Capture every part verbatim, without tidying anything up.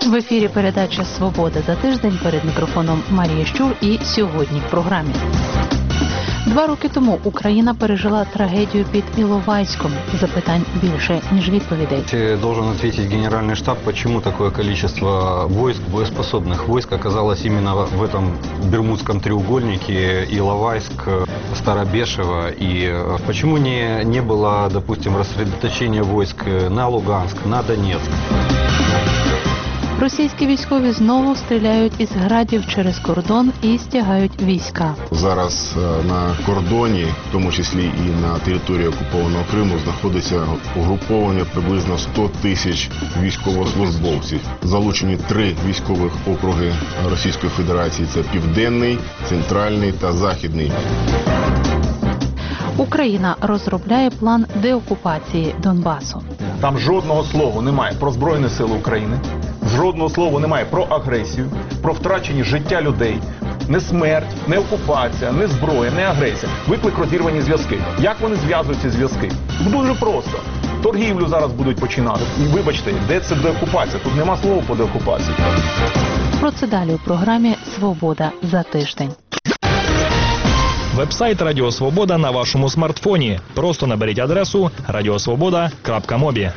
В ефірі передача «Свобода за тиждень», перед мікрофоном Марія Щур, і сьогодні в програмі. Два роки тому Україна пережила трагедію під Іловайськом. Запитань більше, ніж відповідей. Должен ответить Генеральный штаб, почему такое количество войск, боеспособных войск оказалось именно в этом Бермудском треугольнике Иловайск, Старобешево, и почему не, не было, допустим, рассредоточения войск на Луганск, на Донецк. Російські військові знову стріляють із градів через кордон і стягають війська. Зараз на кордоні, в тому числі і на території окупованого Криму, знаходиться угруповання приблизно сто тисяч військовослужбовців. Залучені три військових округи Російської Федерації – це Південний, Центральний та Західний. Україна розробляє план деокупації Донбасу. Там жодного слова немає про Збройні Сили України, жодного слова немає про агресію, про втрачені життя людей. Не смерть, не окупація, не зброя, не агресія. Виклик розірвані зв'язки. Як вони зв'язують ці зв'язки? Дуже просто. Торгівлю зараз будуть починати. І вибачте, де це деокупація? Тут нема слова по деокупації. Про це далі у програмі «Свобода за тиждень». Веб-сайт Радіо Свобода на вашому смартфоні. Просто наберіть адресу радіосвобода крапка мобі.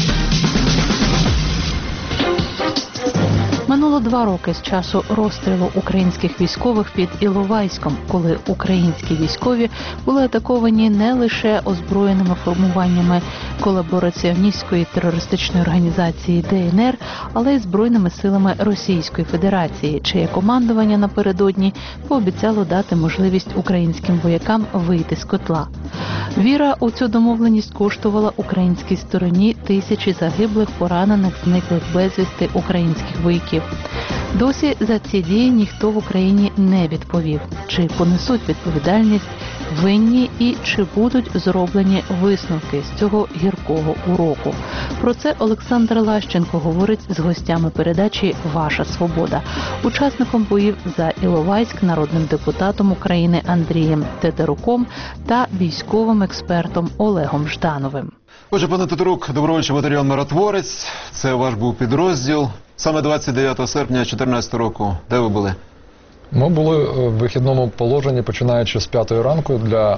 Минуло два роки з часу розстрілу українських військових під Іловайськом, коли українські військові були атаковані не лише озброєними формуваннями колабораціоністської терористичної організації Де Ен Ер, але й збройними силами Російської Федерації, чиє командування напередодні пообіцяло дати можливість українським воякам вийти з котла. Віра у цю домовленість коштувала українській стороні тисячі загиблих, поранених, зниклих безвісти українських вояків. Досі за ці дії ніхто в Україні не відповів, чи понесуть відповідальність винні і чи будуть зроблені висновки з цього гіркого уроку. Про це Олександр Лащенко говорить з гостями передачі «Ваша свобода», учасником боїв за Іловайськ, народним депутатом України Андрієм Тетеруком та військовим експертом Олегом Ждановим. Отже, пане Тетерук, добровольчий батальйон «Миротворець», це ваш був підрозділ. Саме двадцять дев'ятого серпня дві тисячі чотирнадцятого року. Де ви були? Ми були в вихідному положенні, починаючи з п'ятої ранку, для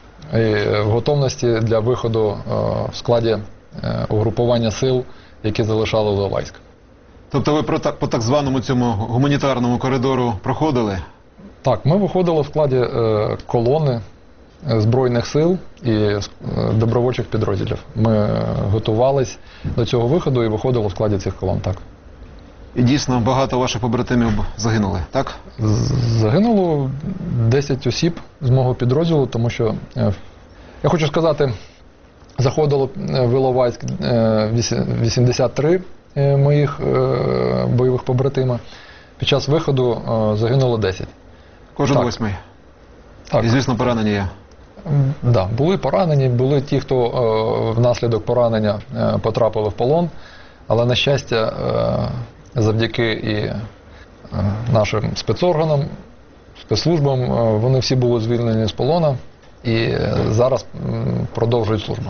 в готовності для виходу в складі угрупування сил, які залишали Іловайськ. Тобто ви по так званому цьому гуманітарному коридору проходили? Так, ми виходили в складі колони Збройних сил і добровольчих підрозділів. Ми готувались до цього виходу і виходили в складі цих колон, так. І дійсно багато ваших побратимів загинули, так? Загинуло десять осіб з мого підрозділу, тому що, я хочу сказати, заходило в Іловайськ вісімдесят три моїх бойових побратима. Під час виходу загинуло десять. Кожен восьмий? Так. І, звісно, поранені є? Так, да, були поранені, були ті, хто е, внаслідок поранення е, потрапили в полон, але, на щастя, е, завдяки і е, нашим спецорганам, спецслужбам, е, вони всі були звільнені з полону і е, зараз е, продовжують службу.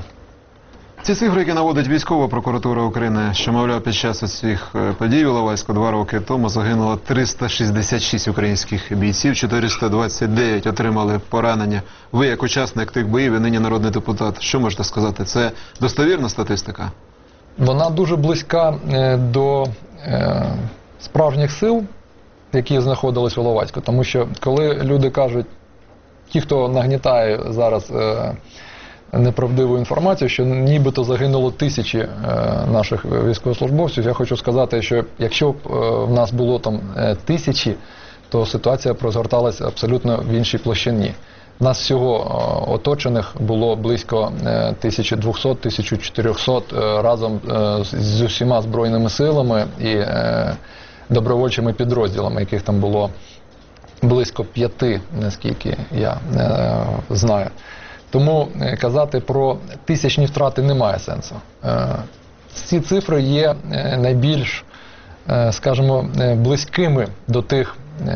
Ці цифри, які наводить військова прокуратура України, що, мовляв, під час цих подій в Іловайську два роки тому загинуло триста шістдесят шість українських бійців, чотириста двадцять дев'ять отримали поранення. Ви, як учасник тих боїв і нині народний депутат, що можете сказати? Це достовірна статистика? Вона дуже близька до е, справжніх сил, які знаходились в Іловайську. Тому що, коли люди кажуть, ті, хто нагнітає зараз е, неправдиву інформацію, що нібито загинуло тисячі е, наших військовослужбовців, я хочу сказати, що якщо б е, в нас було там е, тисячі, то ситуація розгорталася абсолютно в іншій площині. Нас всього е, оточених було близько е, тисяча двісті - тисяча чотириста е, разом е, з усіма збройними силами і е, добровольчими підрозділами, яких там було близько п'яти, наскільки я е, знаю. Тому казати про тисячні втрати немає сенсу. Ці цифри є найбільш, скажімо, близькими до тих,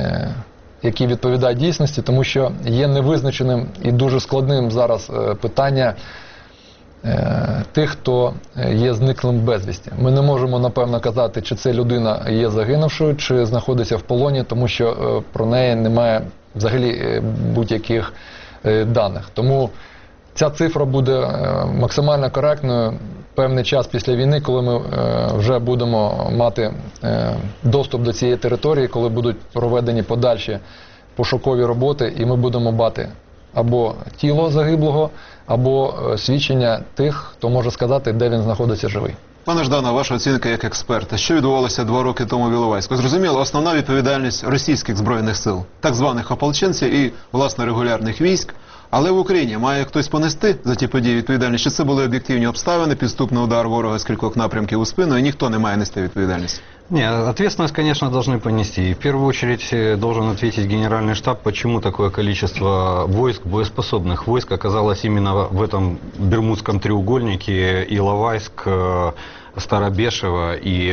які відповідають дійсності, тому що є невизначеним і дуже складним зараз питання тих, хто є зниклим безвісті. Ми не можемо, напевно, казати, чи це людина є загинувшою, чи знаходиться в полоні, тому що про неї немає взагалі будь-яких даних. Тому ця цифра буде максимально коректною певний час після війни, коли ми вже будемо мати доступ до цієї території, коли будуть проведені подальші пошукові роботи, і ми будемо мати або тіло загиблого, або свідчення тих, хто може сказати, де він знаходиться живий. Пане Ждане, ваша оцінка як експерта. Що відбувалося два роки тому в Іловайську? Зрозуміло, основна відповідальність російських збройних сил, так званих ополченців і, власне, регулярних військ. Але в Україні має хтось понести за ті події відповідальність? Чи це були об'єктивні обставини, підступний удар ворога з кількох напрямків у спину, і ніхто не має нести відповідальність? Не, ответственность, конечно, должны понести. И в первую очередь должен ответить Генеральный штаб, почему такое количество войск, боеспособных войск оказалось именно в этом Бермудском треугольнике: Иловайск, Старобешево и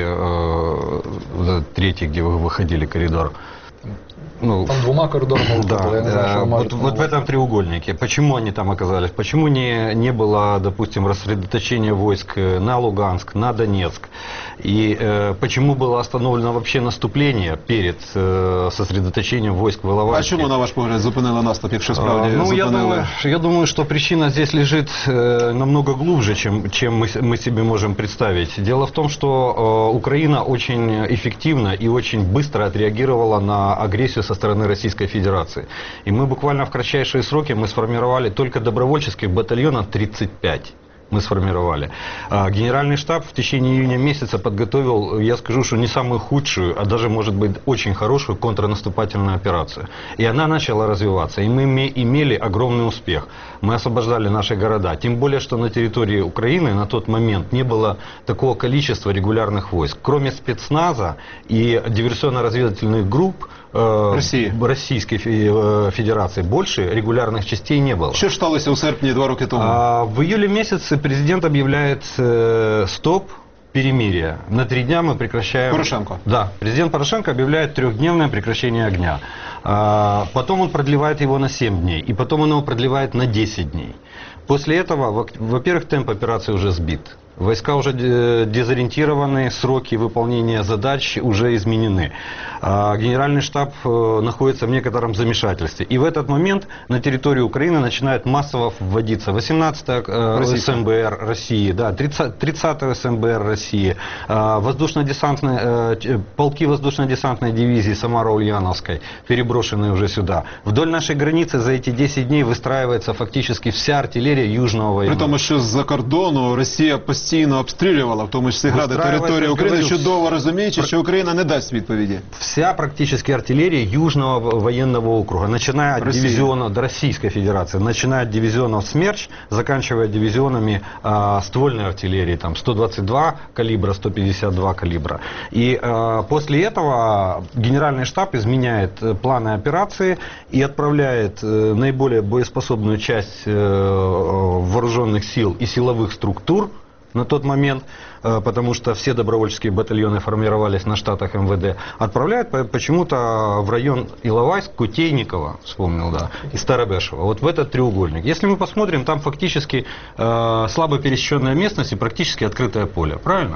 э, третий, где вы выходили, коридор. Ну, там двумя коридорами да, было, я не знаю, что вот, вот в этом треугольнике. Почему они там оказались? Почему не, не было, допустим, рассредоточения войск на Луганск, на Донецк? И э, почему было остановлено вообще наступление перед э, сосредоточением войск в Иловайске? А чому, на ваш погляд, зупинили наступ, якщо справді ну, зупинили? Я думаю, я думаю, что причина здесь лежит э, намного глубже, чем, чем мы, мы себе можем представить. Дело в том, что э, Украина очень эффективно и очень быстро отреагировала на агрессию со стороны Российской Федерации. И мы буквально в кратчайшие сроки мы сформировали только добровольческих батальонов тридцать пять. Мы сформировали. Генеральный штаб в течение июня месяца подготовил, я скажу, что не самую худшую, а даже, может быть, очень хорошую контрнаступательную операцию. И она начала развиваться. И мы имели огромный успех. Мы освобождали наши города. Тем более, что на территории Украины на тот момент не было такого количества регулярных войск. Кроме спецназа и диверсионно-разведывательных групп, Росії. Российской Федерации больше регулярных частей не было. Що ж сталося у серпні два роки тому? А, в июле месяце президент объявляет э, стоп перемирия. На три дня мы прекращаем... Порошенко. Да, президент Порошенко объявляет трехдневное прекращение огня. А, потом он продлевает его на семь дней. И потом он его продлевает на десять дней. После этого, во-первых, темп операции уже сбит. Войска уже дезориентированы, сроки выполнения задач уже изменены. Генеральный штаб находится в некотором замешательстве. И в этот момент на территорию Украины начинает массово вводиться восемнадцатая СМБР России, да, тридцатая СМБР России, воздушно-десантные, полки воздушно-десантной дивизии Самара-Ульяновской, переброшенные уже сюда. Вдоль нашей границы за эти десять дней выстраивается фактически вся артиллерия Южного военного. При тому, що з-за кордону Росія постійно обстрілювала, в тому числі гради територію України, чудово розуміючи, що Україна не дасть відповіді. Вся практически артиллерия Южного военного округа, начиная от Россия. дивизиона до Российской Федерации, начиная от дивизионов «Смерч», заканчивая дивизионами а, ствольной артиллерии, там сто двадцать два калибра, сто пятьдесят два калибра. И а, после этого Генеральный штаб изменяет планы операции и отправляет а, наиболее боеспособную часть а, вооруженных сил и силовых структур на тот момент, потому что все добровольческие батальоны формировались на штатах эм вэ дэ, отправляют почему-то в район Иловайск, Кутейникова, вспомнил, да, и Старобешева, вот в этот треугольник. Если мы посмотрим, там фактически э, слабо пересеченная местность и практически открытое поле, правильно?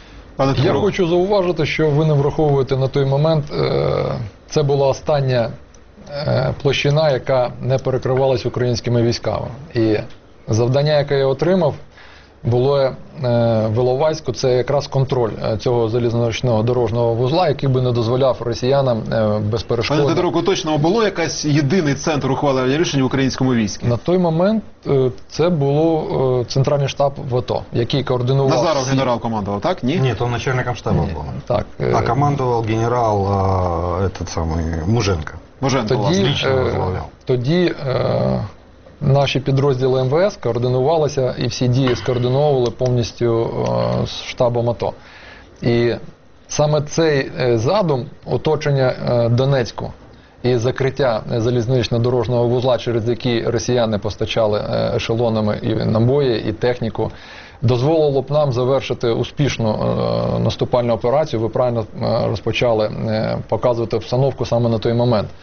Я хочу зауважити, що ви не враховуєте на той момент, це була остання площина, яка не перекривалась українськими військами. І завдання, яке я отримав, було в Іловайську, це якраз контроль цього залізничного дорожнього вузла, який би не дозволяв росіянам безперешкодно... Пане Тетерук, уточнимо, було якась єдиний центр ухвалення рішень в українському війську? На той момент це було центральний штаб в АТО, який координував... Назаров генерал командував, так? Ні? Нет, он начальником штаба был. Так. А командував генерал а, этот самый Муженко. Муженко, тоді, власне. лично возглавляв. Тоді е, наші підрозділи ем ве ес координувалися і всі дії скоординовували повністю е, з штабом АТО. І саме цей задум оточення е, Донецьку і закриття залізнично-дорожнього вузла, через який росіяни постачали ешелонами і набої, і техніку, дозволило б нам завершити успішну е, наступальну операцію. Ви правильно е, розпочали е, показувати обстановку саме на той момент.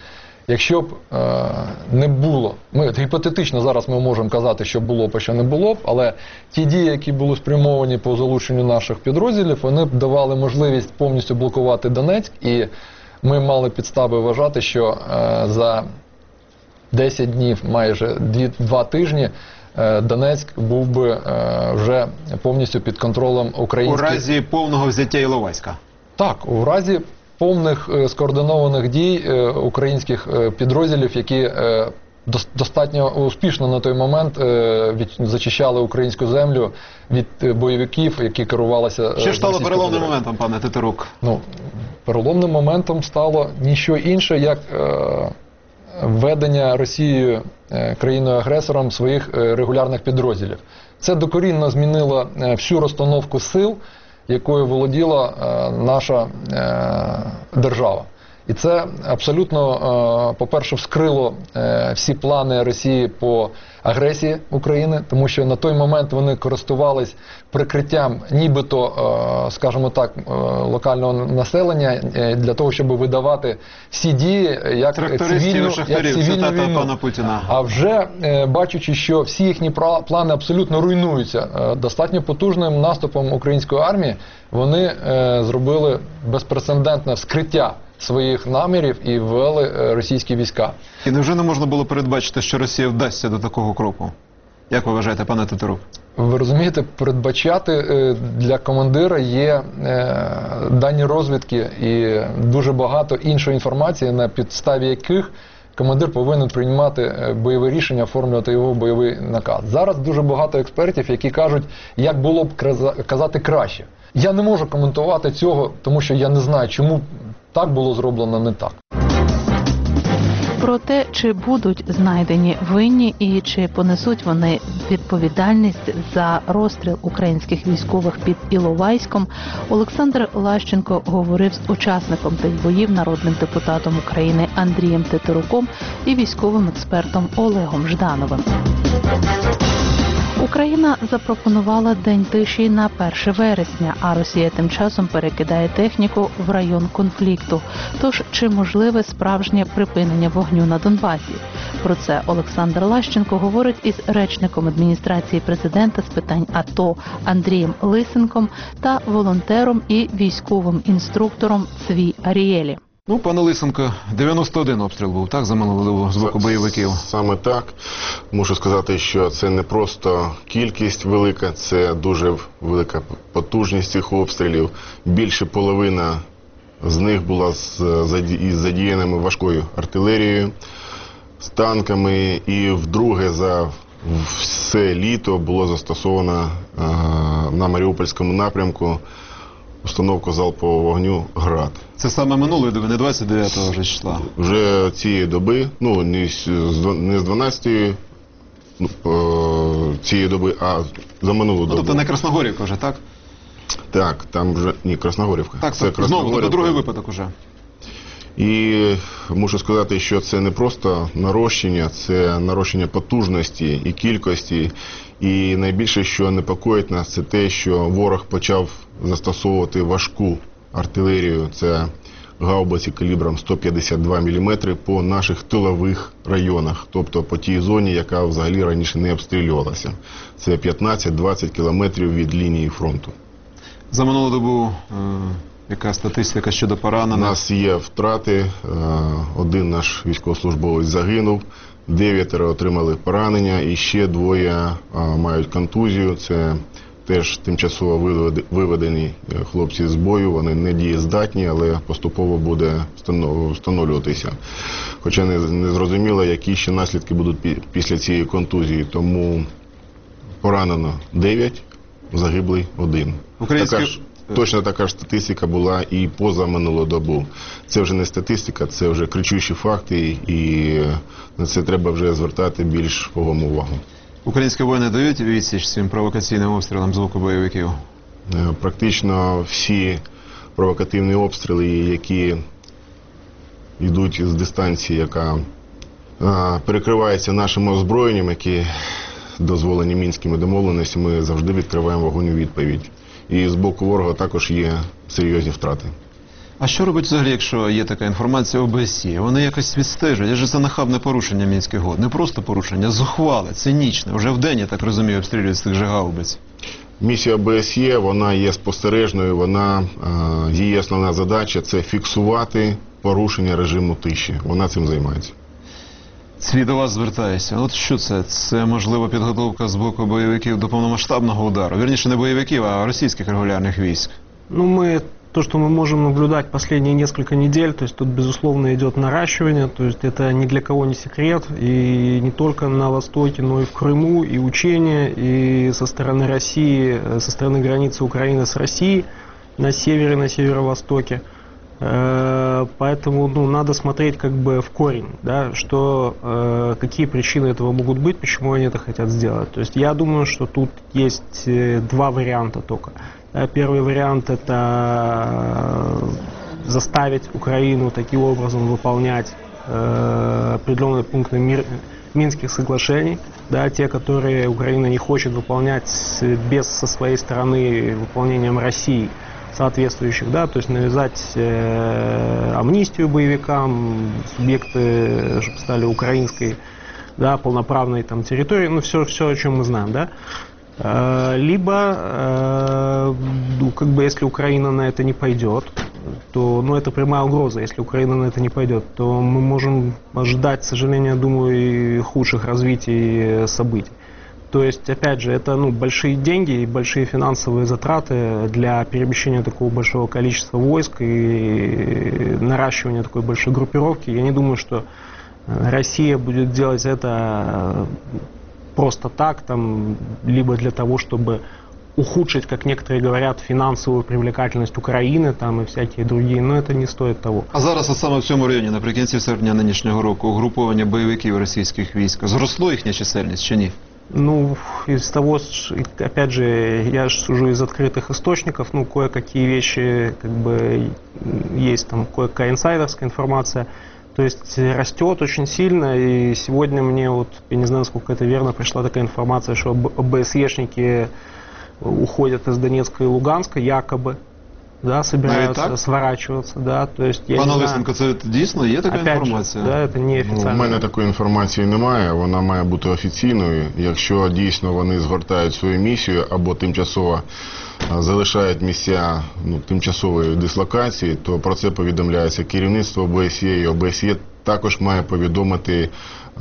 якщо б е, не було, ми гіпотетично зараз ми можемо казати, що було б, а що не було б, але ті дії, які були спрямовані по залученню наших підрозділів, вони б давали можливість повністю блокувати Донецьк, і ми мали підстави вважати, що е, за десять днів, майже два тижні, е, Донецьк був би е, вже повністю під контролем українських... У разі повного взяття Іловайська? Так, у разі повних е, скоординованих дій е, українських е, підрозділів, які е, достатньо успішно на той момент е, від, зачищали українську землю від е, бойовиків, які керувалися... Що ж стало переломним Федерації. моментом, пане Тетерук? Ну, переломним моментом стало ніщо інше, як е, введення Росією, е, країною-агресором, своїх е, регулярних підрозділів. Це докорінно змінило е, всю розстановку сил, якою володіла е, наша е, держава. І це абсолютно, е, по-перше, вскрило е, всі плани Росії по агресії України, тому що на той момент вони користувались прикриттям нібито, е, скажімо так, е, локального населення е, для того, щоб видавати всі дії як цивільну, як цивільну війну. Пана Путіна. А вже е, бачучи, що всі їхні плани абсолютно руйнуються е, достатньо потужним наступом української армії, вони е, зробили безпрецедентне вскриття своїх намірів і ввели е, російські війська. І невже не можна було передбачити, що Росія вдасться до такого кроку? Як ви вважаєте, пане Тетерук? Ви розумієте, передбачати е, для командира є е, дані розвідки і дуже багато іншої інформації, на підставі яких командир повинен приймати бойове рішення, оформлювати його бойовий наказ. Зараз дуже багато експертів, які кажуть, як було б казати краще. Я не можу коментувати цього, тому що я не знаю, чому так було зроблено, не так. Про те, чи будуть знайдені винні і чи понесуть вони відповідальність за розстріл українських військових під Іловайськом, Олександр Лащенко говорив з учасником тих боїв, народним депутатом України Андрієм Тетеруком і військовим експертом Олегом Ждановим. Україна запропонувала день тиші на перше вересня, а Росія тим часом перекидає техніку в район конфлікту. Тож, чи можливе справжнє припинення вогню на Донбасі? Про це Олександр Лащенко говорить із речником адміністрації президента з питань АТО Андрієм Лисенком та волонтером і військовим інструктором Цві Арієлі. Ну, пане Лисенко, дев'яносто один обстріл був, так, за минулого з боку бойовиків? Саме так. Мушу сказати, що це не просто кількість велика, це дуже велика потужність цих обстрілів. Більше половина з них була з, із задіяними важкою артилерією, з танками, і вдруге за все літо було застосовано е, на Маріупольському напрямку установку залпового вогню «Град». Це саме минулої доби, не двадцять дев'ятого вже числа? Вже цієї доби, ну не з, не з дванадцятої ну, цієї доби, а за минулу ну, добу. Тобто не Красногорівка вже, так? Так, там вже, ні, Красногорівка. Так, це знову, тобто другий випадок уже. І мушу сказати, що це не просто нарощення, це нарощення потужності і кількості. І найбільше, що непокоїть нас, це те, що ворог почав застосовувати важку артилерію. Це гаубиці калібром сто п'ятдесят два міліметри по наших тилових районах, тобто по тій зоні, яка взагалі раніше не обстрілювалася. Це п'ятнадцять-двадцять кілометрів від лінії фронту. За минулу добу е, яка статистика щодо поранених? У нас є втрати. Е, один наш військовослужбовець загинув, дев'ятеро отримали поранення і ще двоє е, мають контузію. Це теж тимчасово виведені хлопці з бою, вони не дієздатні, але поступово буде встановлюватися. Хоча не, не зрозуміло, які ще наслідки будуть після цієї контузії. Тому поранено дев'ять, загиблий один. Українські... Така ж, точно така ж статистика була і поза минулу добу. Це вже не статистика, це вже кричущі факти, і на це треба вже звертати більш вагому увагу. Українські воїни дають відсіч цим провокаційним обстрілам з боку бойовиків? Практично всі провокативні обстріли, які йдуть з дистанції, яка перекривається нашим озброєнням, які дозволені мінськими домовленостями, ми завжди відкриваємо вогонь у відповідь. І з боку ворога також є серйозні втрати. А що робить взагалі, якщо є така інформація ОБСЄ? Вони якось відстежують, адже це нахабне порушення Мінських угод. Не просто порушення, а зухвале, цинічне. Вже вдень, я так розумію, обстрілюють з тих же гаубиць. Місія ОБСЄ, вона є спостережною, вона, її основна задача – це фіксувати порушення режиму тиші. Вона цим займається. Світ до вас звертається. От що це? Це, можливо, підготовка з боку бойовиків до повномасштабного удару? Вірніше, не бойовиків, а російських регулярних військ. Ну, мы, то, что мы можем наблюдать последние несколько недель, то есть тут, безусловно, идет наращивание, то есть это ни для кого не секрет, и не только на Востоке, но и в Крыму, и учения, и со стороны России, со стороны границы Украины с Россией, на севере, на северо-востоке. Поэтому, ну, надо смотреть как бы в корень, да, что, э, какие причины этого могут быть, почему они это хотят сделать. То есть я думаю, что тут есть два варианта только. Первый вариант – это заставить Украину таким образом выполнять э, определенные пункты мир, Минских соглашений, да, те, которые Украина не хочет выполнять без со своей стороны выполнением России соответствующих, да, то есть навязать э, амнистию боевикам, субъекты, чтобы стали украинской, да, полноправной там территорией, ну все, все, о чем мы знаем, да. Э, либо, э, ну, как бы, если Украина на это не пойдет, то, ну, это прямая угроза, если Украина на это не пойдет, то мы можем ожидать, к сожалению, думаю, и худших развитий событий. То есть, опять же, это, ну, большие деньги и большие финансовые затраты для перемещения такого большого количества войск и наращивания такой большой группировки. Я не думаю, что Россия будет делать это просто так, там, либо для того, чтобы ухудшить, как некоторые говорят, финансовую привлекательность Украины там, и всякие другие, но это не стоит того. А зараз, от саме в цьому районі, наприкінці серпня нинішнього року, угруповання бойовиків російських військ, зросло їхня чисельність чи ні? Ну, из того, опять же, я же сужу из открытых источников, ну, кое-какие вещи, как бы, есть там кое-какая инсайдерская информация, то есть растет очень сильно, и сегодня мне, вот, я не знаю, насколько это верно, пришла такая информация, что ОБСЕшники уходят из Донецка и Луганска, якобы, да, собираются сворачиваться, да, то есть я Пане не Лисенко, це дійсно є така опять інформація? же, да, это не Ну, официально. у мене такої інформації немає, вона має бути офіційною. Якщо дійсно вони згортають свою місію або тимчасово а, залишають місця, ну, тимчасової дислокації, то про це повідомляється керівництво ОБСЄ, і ОБСЄ також має повідомити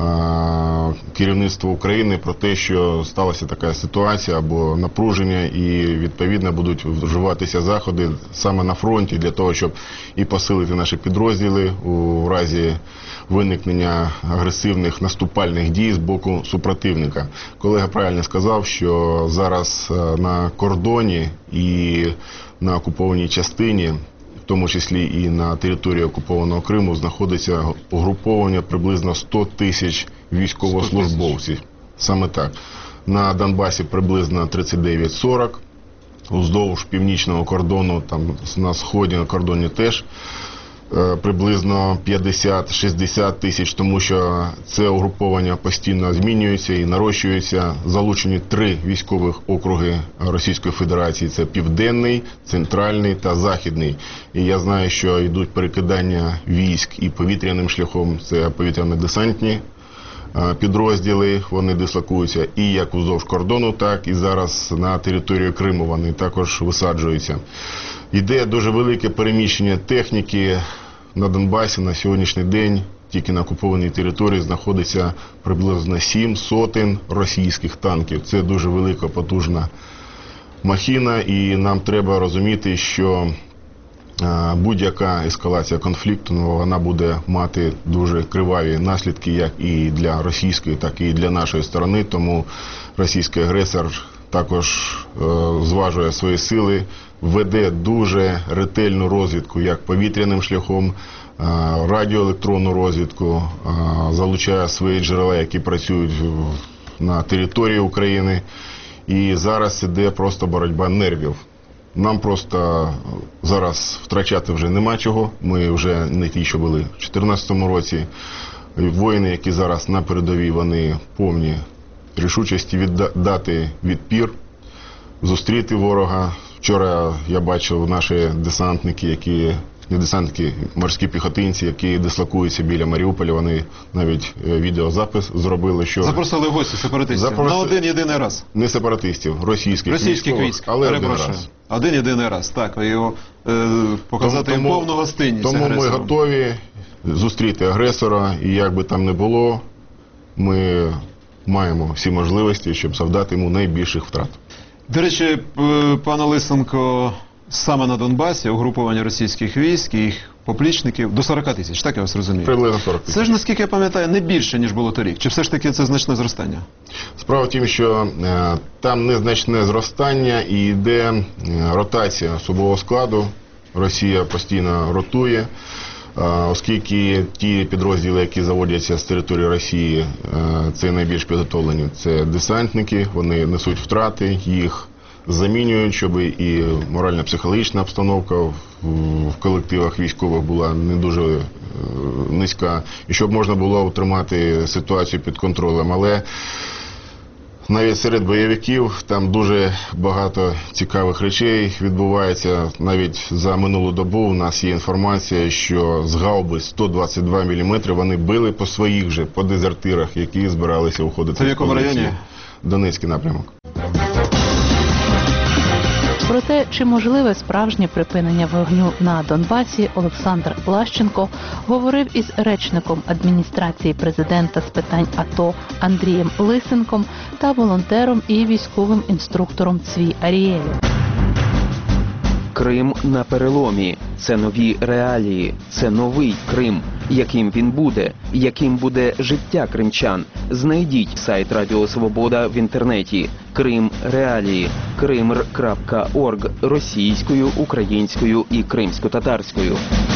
а, керівництво України про те, що сталася така ситуація або напруження, і відповідно будуть вживатися заходи саме на фронті для того, щоб і посилити наші підрозділи у разі виникнення агресивних наступальних дій з боку супротивника. Колега правильно сказав, що зараз на кордоні і на окупованій частині, в тому числі і на території окупованого Криму, знаходиться угруповання приблизно сто тисяч військовослужбовців. Саме так. На Донбасі приблизно тридцять дев'ять сорок, уздовж північного кордону, там на сході на кордоні теж приблизно п'ятдесят-шістдесят тисяч, тому що це угруповання постійно змінюється і нарощується. Залучені три військових округи Російської Федерації. Це Південний, Центральний та Західний. І я знаю, що йдуть перекидання військ і повітряним шляхом. Це повітряно-десантні підрозділи, вони дислокуються і як уздовж кордону, так і зараз на територію Криму вони також висаджуються. Йде дуже велике переміщення техніки на Донбасі. На сьогоднішній день тільки на окупованій території знаходиться приблизно сім сотень російських танків. Це дуже велика, потужна махіна, і нам треба розуміти, що будь-яка ескалація конфлікту, ну, вона буде мати дуже криваві наслідки, як і для російської, так і для нашої сторони. Тому російський агресор також е, зважує свої сили, веде дуже ретельну розвідку, як повітряним шляхом, е, радіоелектронну розвідку, е, залучає свої джерела, які працюють в, на території України. І зараз іде просто боротьба нервів. Нам просто зараз втрачати вже нема чого. Ми вже не ті, що були в дві тисячі чотирнадцятому році. Воїни, які зараз на передовій, вони повні рішучості віддати відпір, зустріти ворога. Вчора я бачив наші десантники, які їхні десантники, морські піхотинці, які дислокуються біля Маріуполя, вони навіть е, відеозапис зробили, що... Запросили в гості сепаратистів. Запрос- На один єдиний раз. Не сепаратистів, російських, Російських військових, військ, але один перепрошую. раз. Один єдиний раз, так. Його е, показати їм повну гостинність Тому ми агресорам. готові зустріти агресора, і як би там не було, ми маємо всі можливості, щоб завдати йому найбільших втрат. До речі, п- пане Лисенко, саме на Донбасі угруповання російських військ і їх поплічників до сорок тисяч, так я вас розумію? Приблизно сорок тисяч. Це ж, наскільки я пам'ятаю, не більше, ніж було торік. Чи все ж таки це значне зростання? Справа в тім, що е, там незначне зростання і йде е, ротація особового складу. Росія постійно ротує, е, оскільки ті підрозділи, які заводяться з території Росії, е, це найбільш підготовлені. Це десантники, вони несуть втрати, їх замінюють, щоб і морально-психологічна обстановка в, в колективах військових була не дуже е, низька, і щоб можна було утримати ситуацію під контролем. Але навіть серед бойовиків там дуже багато цікавих речей відбувається. Навіть за минулу добу у нас є інформація, що з гаубиць сто двадцять два міліметри вони били по своїх же, по дезертирах, які збиралися уходити. Це в якому з позиції. районі? Донецький напрямок. Про те, чи можливе справжнє припинення вогню на Донбасі, Олександр Лащенко говорив із речником адміністрації президента з питань АТО Андрієм Лисенком та волонтером і військовим інструктором Цві Арієлем. Крим на переломі. Це нові реалії. Це новий Крим. Яким він буде? Яким буде життя кримчан? Знайдіть сайт Радіо Свобода в інтернеті. Крим реалії. кримр крапка орг російською, українською і кримсько-татарською.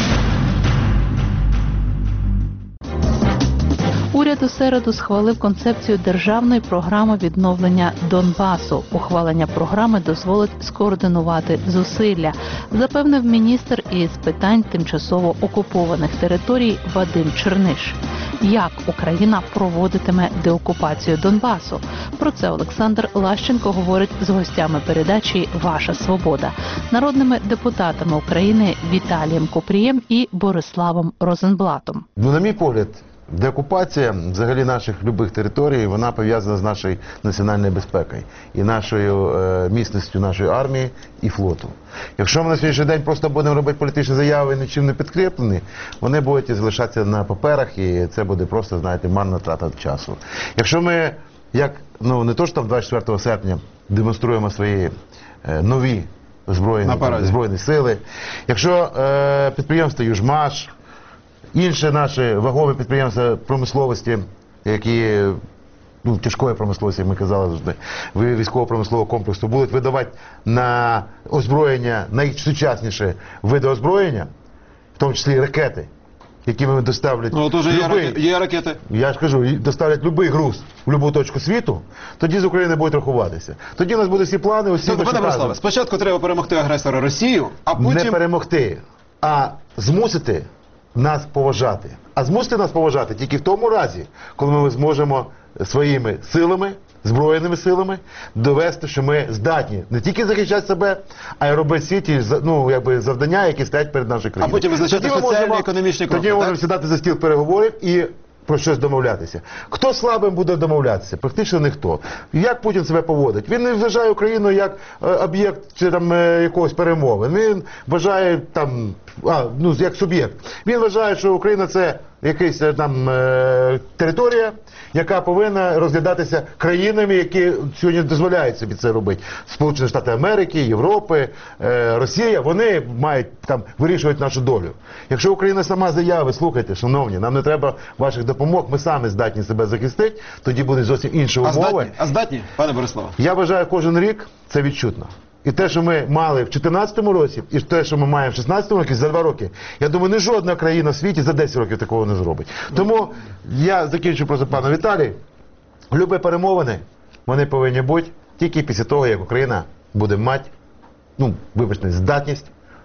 Уряд у середу схвалив концепцію державної програми відновлення Донбасу. Ухвалення програми дозволить скоординувати зусилля, запевнив міністр із питань тимчасово окупованих територій Вадим Черниш. Як Україна проводитиме деокупацію Донбасу? Про це Олександр Лащенко говорить з гостями передачі «Ваша свобода», народними депутатами України Віталієм Купрієм і Бориславом Розенблатом. Ну, на мій погляд, деокупація взагалі наших любих територій, вона пов'язана з нашою національною безпекою і нашою е, міцністю нашої армії і флоту. Якщо ми на сьогоднішній день просто будемо робити політичні заяви, нічим не підкріплені, вони будуть залишатися на паперах, і це буде просто, знаєте, марна трата часу. Якщо ми, як, ну не то що там двадцять четвертого серпня демонструємо свої е, нові збройні, збройні сили, якщо е, підприємство «Южмаш», інші наші вагові підприємства промисловості, які, ну, тяжкої промисловості, ми казали завжди, військово-промислового комплексу, будуть видавати на озброєння, найсучасніші види озброєння, в тому числі і ракети, якими доставлять... Ну, от уже є, любий, раке- є ракети. Я ж кажу, доставлять будь-який груз в будь-яку точку світу, тоді з України будуть рахуватися. Тоді у нас будуть всі плани, усі Тобто, наші пане Бориславе, плани. спочатку треба перемогти агресора Росію, а Не потім... перемогти, а змусити нас поважати. А змусити нас поважати тільки в тому разі, коли ми зможемо своїми силами, збройними силами довести, що ми здатні не тільки захищати себе, а й робити всі ті, ну, якби, завдання, які стоять перед нашою країною. А потім визначати Тоді ми соціальні, можемо- економічні кроки, Тоді ми можемо так? сідати за стіл переговорів і про щось домовлятися. Хто слабим буде домовлятися? Практично ніхто. Як Путін себе поводить? Він не вважає Україну як е, об'єкт чи там е, якогось перемови. Він вважає там, а, ну, як суб'єкт. Він вважає, що Україна це якась е, там е, територія, яка повинна розглядатися країнами, які сьогодні дозволяють собі це робити. Сполучені Штати Америки, Європи, е, Росія, вони мають там вирішувати нашу долю. Якщо Україна сама заяви, слухайте, шановні, нам не треба ваших допомог, ми самі здатні себе захистити, тоді будуть зовсім інші А умови. здатні, а здатні, пане Бориславе? Я вважаю, кожен рік це відчутно. І те, що ми мали в чотирнадцятому році, і те, що ми маємо в шістнадцятому році, за два роки, я думаю, ні жодна країна в світі за десять років такого не зробить. Тому я закінчу просто пану Віталій. Любі перемовини, вони повинні бути тільки після того, як Україна буде мати, ну, вибачте, здатність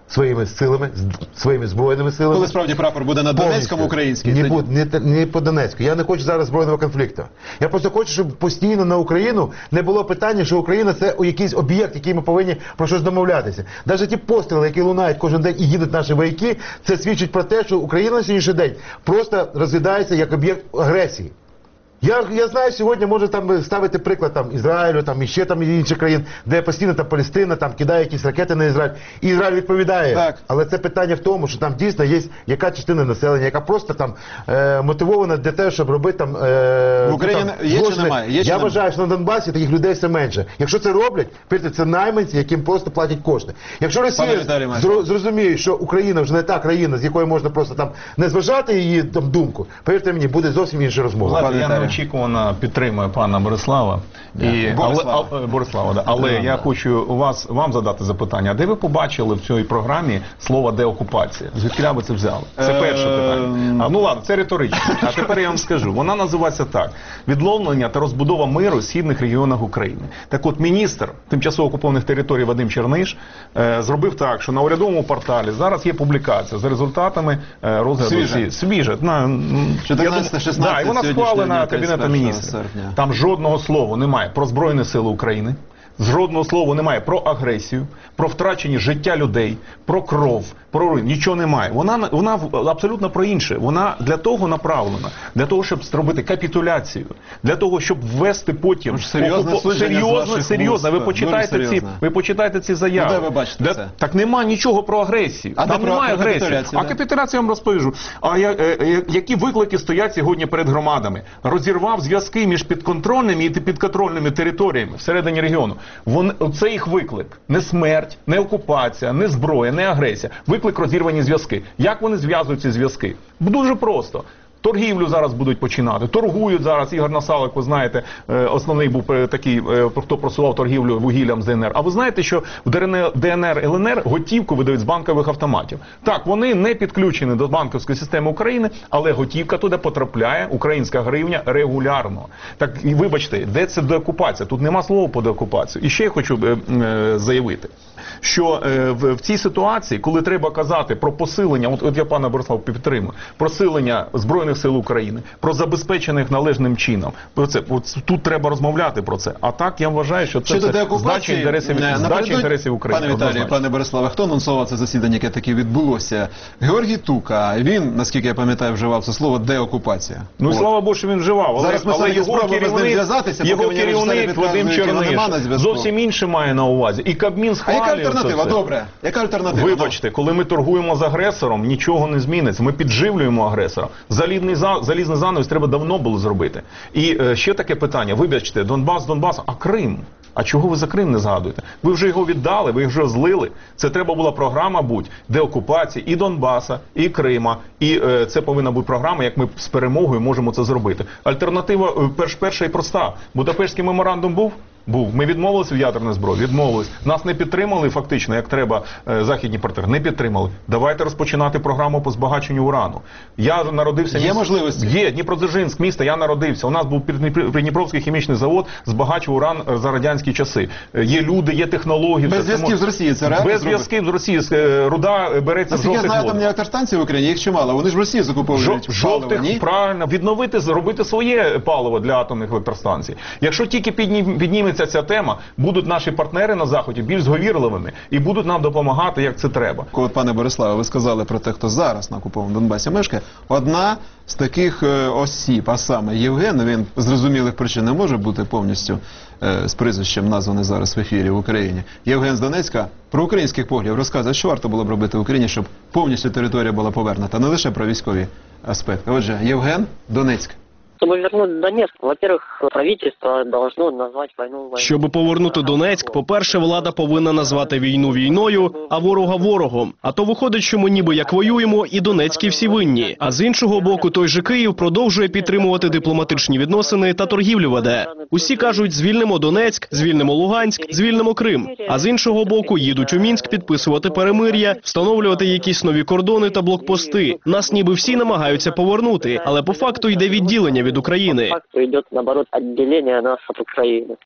своїми силами, з- своїми збройними силами. Коли справді прапор буде на Донецькому український, Не, тоді- буде, не, та- не по Донецьку. Я не хочу зараз збройного конфлікту. Я просто хочу, щоб постійно на Україну не було питання, що Україна це якийсь об'єкт, який ми повинні про щось домовлятися. Навіть ті постріли, які лунають кожен день і їдуть наші вояки, це свідчить про те, що Україна на сьогоднішній день просто розглядається як об'єкт агресії. Я, я знаю, сьогодні може там ставити приклад там Ізраїлю, там і ще там інших країн, де постійно там Палестина там кидає якісь ракети на Ізраїль, і Ізраїль відповідає. Так. Але це питання в тому, що там дійсно є яка частина населення, яка просто там е, мотивована для того, щоб робити там е, В Україні там, є чи злочини. немає? Є чи Я немає? вважаю, що на Донбасі таких людей все менше. Якщо це роблять, повірте, це найманці, яким просто платять кошти. Якщо Пане Росія Віталій Майко. зро- зрозуміє, що Україна вже не та країна, з якої можна просто там не зважати її там думку, повірте мені, буде зовсім інша розмова. Знаєте, Пане я Віталію. неочікувано підтримую пана Борислава. І, Борислава. Але, а, Борислава, да. але я хочу у вас, вам задати запитання. Де ви побачили в цій програмі слово деокупація? Звідки ви це взяли? Це Е, перше питання. А, ну ладно, це риторично. А тепер я вам скажу. Вона називається так. Відновлення та розбудова миру в східних регіонах України. Так от, міністр тимчасово окупованих територій Вадим Черниш е, зробив так, що на урядовому порталі зараз є публікація за результатами е, розгляду. Свіжа. цієї- Свіжа. На, м, чотирнадцяте шістнадцяте да, і вона сьогоднішнього схвалена дня, Кабінетом тридцять першого міністрів. серпня. Там жодного слова немає про Збройні Сили України, жодного слова немає про агресію, про втрачені життя людей, про кров, про руїн. Нічого немає. Вона, вона в- абсолютно про інше. Вона для того направлена, для того, щоб зробити капітуляцію, для того, щоб ввести потім... Ну ж, серйозне окупо- судження з серйозно, ваших серйозно. Ви вуст. почитайте, Дуже ці, серйозне. ви почитайте ці заяви. Ну, де ви бачите Для- це? Так нема нічого про агресію. А де Там про- немає про агресії. капітуляцію, А де? капітуляцію я вам розповіжу. А я, е, е, які виклики стоять сьогодні перед громадами? Розірвав зв'язки між підконтрольними і підконтрольними територіями всередині регіону. Вон, це їх виклик. Не смерть, не окупація, не зброя, не агресія. Виклик розірвані зв'язки. Як вони зв'язують ці зв'язки? Дуже просто. Торгівлю зараз будуть починати. Торгують зараз. Ігор Насалик, ви знаєте, е, основний був е, такий, е, хто просував торгівлю вугіллям з ДНР. А ви знаєте, що в ДНР, ЛНР готівку видають з банкових автоматів. Так, вони не підключені до банківської системи України, але готівка туди потрапляє, українська гривня, регулярно. Так, і вибачте, де це деокупація? Тут нема слова по деокупацію. І ще я хочу е, е, заявити, що е, в, в цій ситуації, коли треба казати про посилення, от, от я пана Борислава підтримую, посилення Збройних сил України, про забезпечення їх належним чином, про це, от, тут треба розмовляти про це. А так я вважаю, що це, Щодо це здача деокупації, інтересів, не, здача напередодні- інтересів України. Пане Віталію, однозначно. пане Бориславе, хто анонсував це засідання, яке таки відбулося? Георгій Тука. Він, наскільки я пам'ятаю, вживав це слово деокупація. Ну і От. слава Богу, що він вживав, але, Зараз ми але все-таки його спробуємо з ним керівник, зв'язатися, поки його мені режисери керівник Вадим підказують, його нема на Черниш зв'язку. зовсім інше має на увазі. І Кабмін А схвалює яка це альтернатива? все. Добре. Яка альтернатива? Вибачте, коли ми торгуємо з агресором, нічого не зміниться. Ми підживлюємо агресора. Залізний, за, залізний занавіс треба давно було зробити. І е, ще таке питання. Вибачте, Донбас, Донбас, а Крим? А чого ви за Крим не згадуєте? Ви вже його віддали, ви вже злили. Це треба була програма бути деокупації і Донбаса, і Крима. І е, це повинна бути програма, як ми з перемогою можемо це зробити. Альтернатива е, перш, перша і проста. Будапештський меморандум був? Був. Ми відмовилися від ядерної зброї? Відмовились. Нас не підтримали фактично, як треба, е, західні партнери. Не підтримали. Давайте розпочинати програму по збагаченню урану. Я народився... Є міс- можливості? Є. Дніпродзержинськ, місто, я народився. У нас був Придніпр- Придніпровський хімічний завод, збагачував уран е, за радянські часи. Е, Є люди, є технології. Без все це зв'язків мож- з Росією це реально Без зробити? зв'язків з Росією. Е, Руда е, береться в Наскільки я жовтих знаю, водах. там електростанції в Україні, їх чимало. Вони ж в Росії закуповують Жов- Жовтих, ні? правильно, відновити, зробити своє паливо для атомних електростанцій. Якщо тільки підні- підніметься ця тема, будуть наші партнери на Заході більш зговірливими і будуть нам допомагати, як це треба. От, пане Бориславе, ви сказали про те, хто зараз на окупованому Донбасі мешкає. Одна з таких е, осіб, а саме Євген, він з зрозумілих причин не може бути повністю е, з прізвищем названий зараз в ефірі в Україні. Євген з Донецька про українських поглядів розказує, що варто було б робити в Україні, щоб повністю територія була повернута, не лише про військові аспекти. Отже, Євген, Донецьк. Чтобы вернуть Донецк, во-первых, правительство должно назвать войну войной. Щоб повернути Донецьк, по-перше, влада повинна назвати війну війною, а ворога ворогом. А то виходить, що ми ніби як воюємо, і донецькі всі винні. А з іншого боку, той же Київ продовжує підтримувати дипломатичні відносини та торгівлю веде. Усі кажуть, звільнимо Донецьк, звільнимо Луганськ, звільнимо Крим. А з іншого боку, їдуть у Мінськ підписувати перемир'я, встановлювати якісь нові кордони та блокпости. Нас ніби всі намагаються повернути, але по факту йде відділення від України. По факту идет, наоборот, отделение нас от Украины.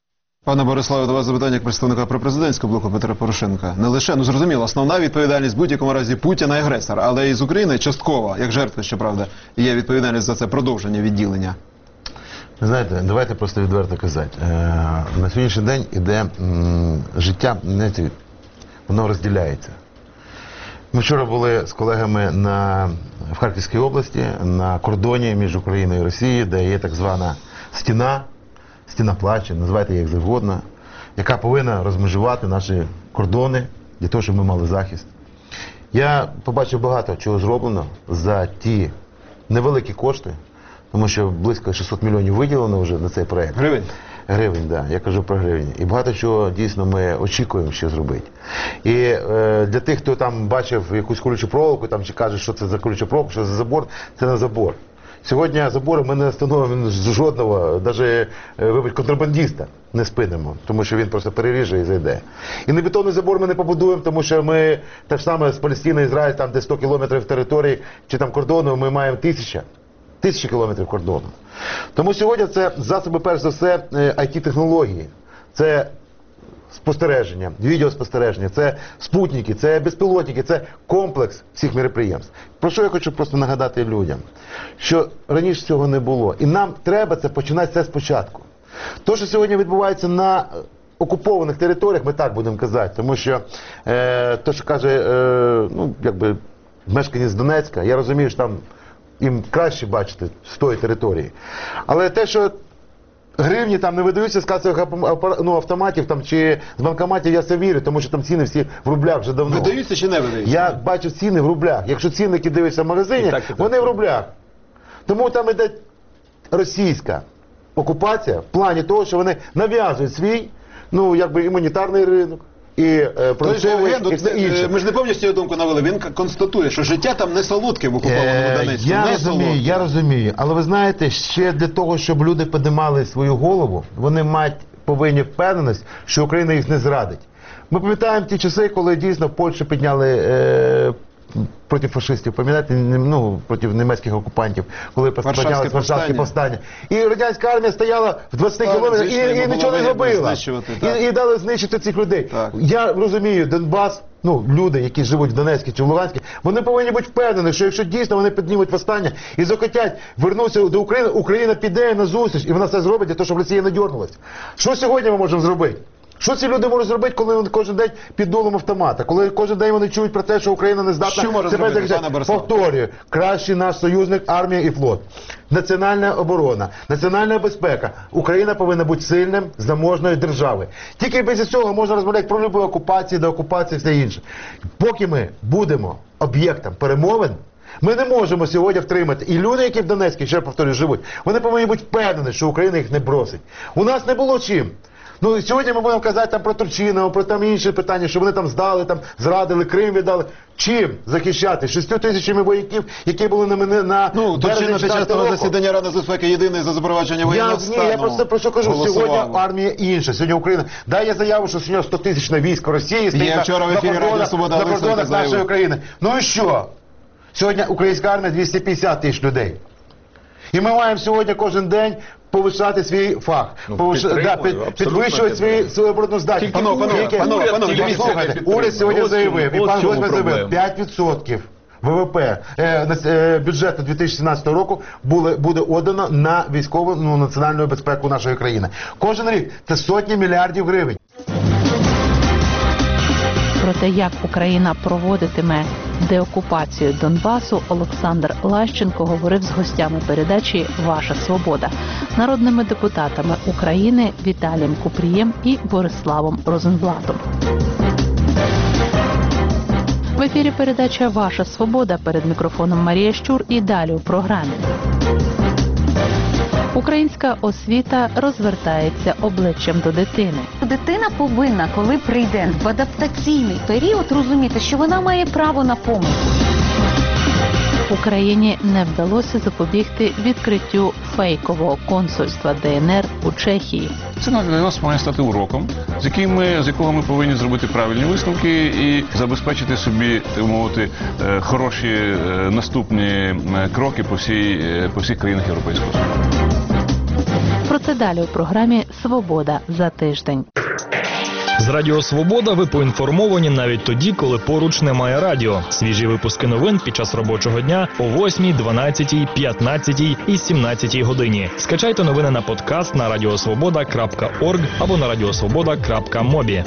Пане Бориславе, до вас запитання як представника пропрезидентського блоку Петра Порошенка. Не лише, ну зрозуміло, основна відповідальність в будь-якому разі Путіна агресор, але і з України частково, як жертви, щоправда, є відповідальність за це продовження відділення. Ви знаєте, давайте просто відверто казати. Е, на сьогоднішній день іде м, життя, знаєте, воно розділяється. Ми вчора були з колегами на, в Харківській області, на кордоні між Україною і Росією, де є так звана стіна, стіна плачу, називайте як завгодно, яка повинна розмежувати наші кордони для того, щоб ми мали захист. Я побачив багато чого зроблено за ті невеликі кошти, тому що близько шістсот мільйонів виділено вже на цей проєкт. Гривень? Гривень, так. Да, я кажу про гривень. І багато чого дійсно ми очікуємо ще зробити. І е, для тих, хто там бачив якусь колючу проволоку, там чи каже, що це за колюча проволока, що це за забор, це не забор. Сьогодні забори ми не встановимо жодного, навіть, вибач, контрабандиста не спинимо, тому що він просто переріже і зайде. І не бетонний забор ми не побудуємо, тому що ми так само з Палестини, Ізраїль, там де сто кілометрів території, чи там кордону, ми маємо тисяча. Тисячі кілометрів кордону. Тому сьогодні це засоби, перш за все, ай ті-технології. Це спостереження, відеоспостереження, це спутники, це безпілотники, це комплекс всіх мероприємств. Про що я хочу просто нагадати людям? Що раніше цього не було. І нам треба це починати все спочатку. То, що сьогодні відбувається на окупованих територіях, ми так будемо казати, тому що е, то, що каже, е, ну, якби, мешканець Донецька, я розумію, що там їм краще бачити з тої території. Але те, що гривні там не видаються з касових ну, автоматів там, чи з банкоматів, я це вірю, тому що там ціни всі в рублях вже давно. Видаються чи не видаються? Я бачу ціни в рублях. Якщо цінники дивишся в магазині, так, так, вони в рублях. Тому там іде російська окупація в плані того, що вони нав'язують свій, ну, якби, імунітарний ринок. І е, продуктовий, і все інше. Ми ж не повністю його думку навели, він констатує, що життя там не солодке в окупованому е, Донецьку. Я не розумію, солодке. я розумію, але ви знаєте, ще для того, щоб люди піднімали свою голову, вони мають повинні впевненість, що Україна їх не зрадить. Ми пам'ятаємо ті часи, коли дійсно в Польщі підняли е, проти фашистів, пам'ятаєте, ну, проти німецьких окупантів, коли підняли Варшавське повстання. І радянська армія стояла в двадцяти кілометрах і, і нічого не зробила. І, і дали знищити цих людей. Так. Я розумію, Донбас, ну, люди, які живуть в Донецькій чи в Луганській, вони повинні бути впевнені, що якщо дійсно вони піднімуть повстання і захотять вернутися до України, Україна піде на зустріч, і вона це зробить для того, щоб Росія не дьорнулася. Що сьогодні ми можемо зробити? Що ці люди можуть зробити, коли вони кожен день під дулом автомата? Коли кожен день вони чують про те, що Україна не здатна себе захищати? Повторюю, кращий наш союзник – армія і флот. Національна оборона, національна безпека. Україна повинна бути сильним, заможною державою. Тільки без цього можна розмовляти про любу окупацію, деокупацію і все інше. Поки ми будемо об'єктом перемовин, ми не можемо сьогодні втримати. І люди, які в Донецькій, ще повторюю, живуть, вони повинні бути впевнені, що Україна їх не бросить. У нас не було чим. Ну, сьогодні ми будемо казати там про Турчинова, про там інші питання, що вони там здали, там зрадили, Крим віддали. Чим захищати? Шістю тисячами вояків, які були на мене на ну, Турчинов під час того засідання Ради з безпеки єдиний за запровадження воєнного стану. Ні, я просто про що кажу. Голосували. Сьогодні армія інша, сьогодні Україна. Дай я заяву, що сьогодні сто тисяч на військо Росії стоїть на, на кордонах, на кордонах нашої України. Ну і що? Сьогодні українська армія двісті п'ятдесят тисяч людей. І ми маємо сьогодні кожен день повищати свій фах, ну, повиш... да, під... підвищувати свої, свою обороноздатність. Панове, панове, панове, панове, слухайте, уряд сьогодні заявив, і пан Гройсман заявив, п'ять відсотків ВВП е, е, бюджету дві тисячі сімнадцятого року буде, буде отдано на військову, ну, національну безпеку нашої країни. Кожен рік це сотні мільярдів гривень. Про те, як Україна проводитиме деокупацію Донбасу, Олександр Лащенко говорив з гостями передачі «Ваша свобода», народними депутатами України Віталієм Купрієм і Бориславом Розенблатом. В ефірі передача «Ваша свобода», перед мікрофоном Марія Щур і далі у програмі. Українська освіта розвертається обличчям до дитини. Дитина повинна, коли прийде в адаптаційний період, розуміти, що вона має право на помилку. Україні не вдалося запобігти відкриттю фейкового консульства Де ен ер у Чехії. Це для нас має стати уроком, з яким ми, з якого ми повинні зробити правильні висновки і забезпечити собі, так мовити, хороші наступні кроки по всій, по всіх країнах Європейського Союзу. Про це далі у програмі «Свобода за тиждень». З Радіо Свобода ви поінформовані навіть тоді, коли поруч немає радіо. Свіжі випуски новин під час робочого дня о восьмій, дванадцятій, п'ятнадцятій і сімнадцятій годині. Скачайте новини на подкаст на радіосвобода крапка орг або на радіосвобода крапка мобі.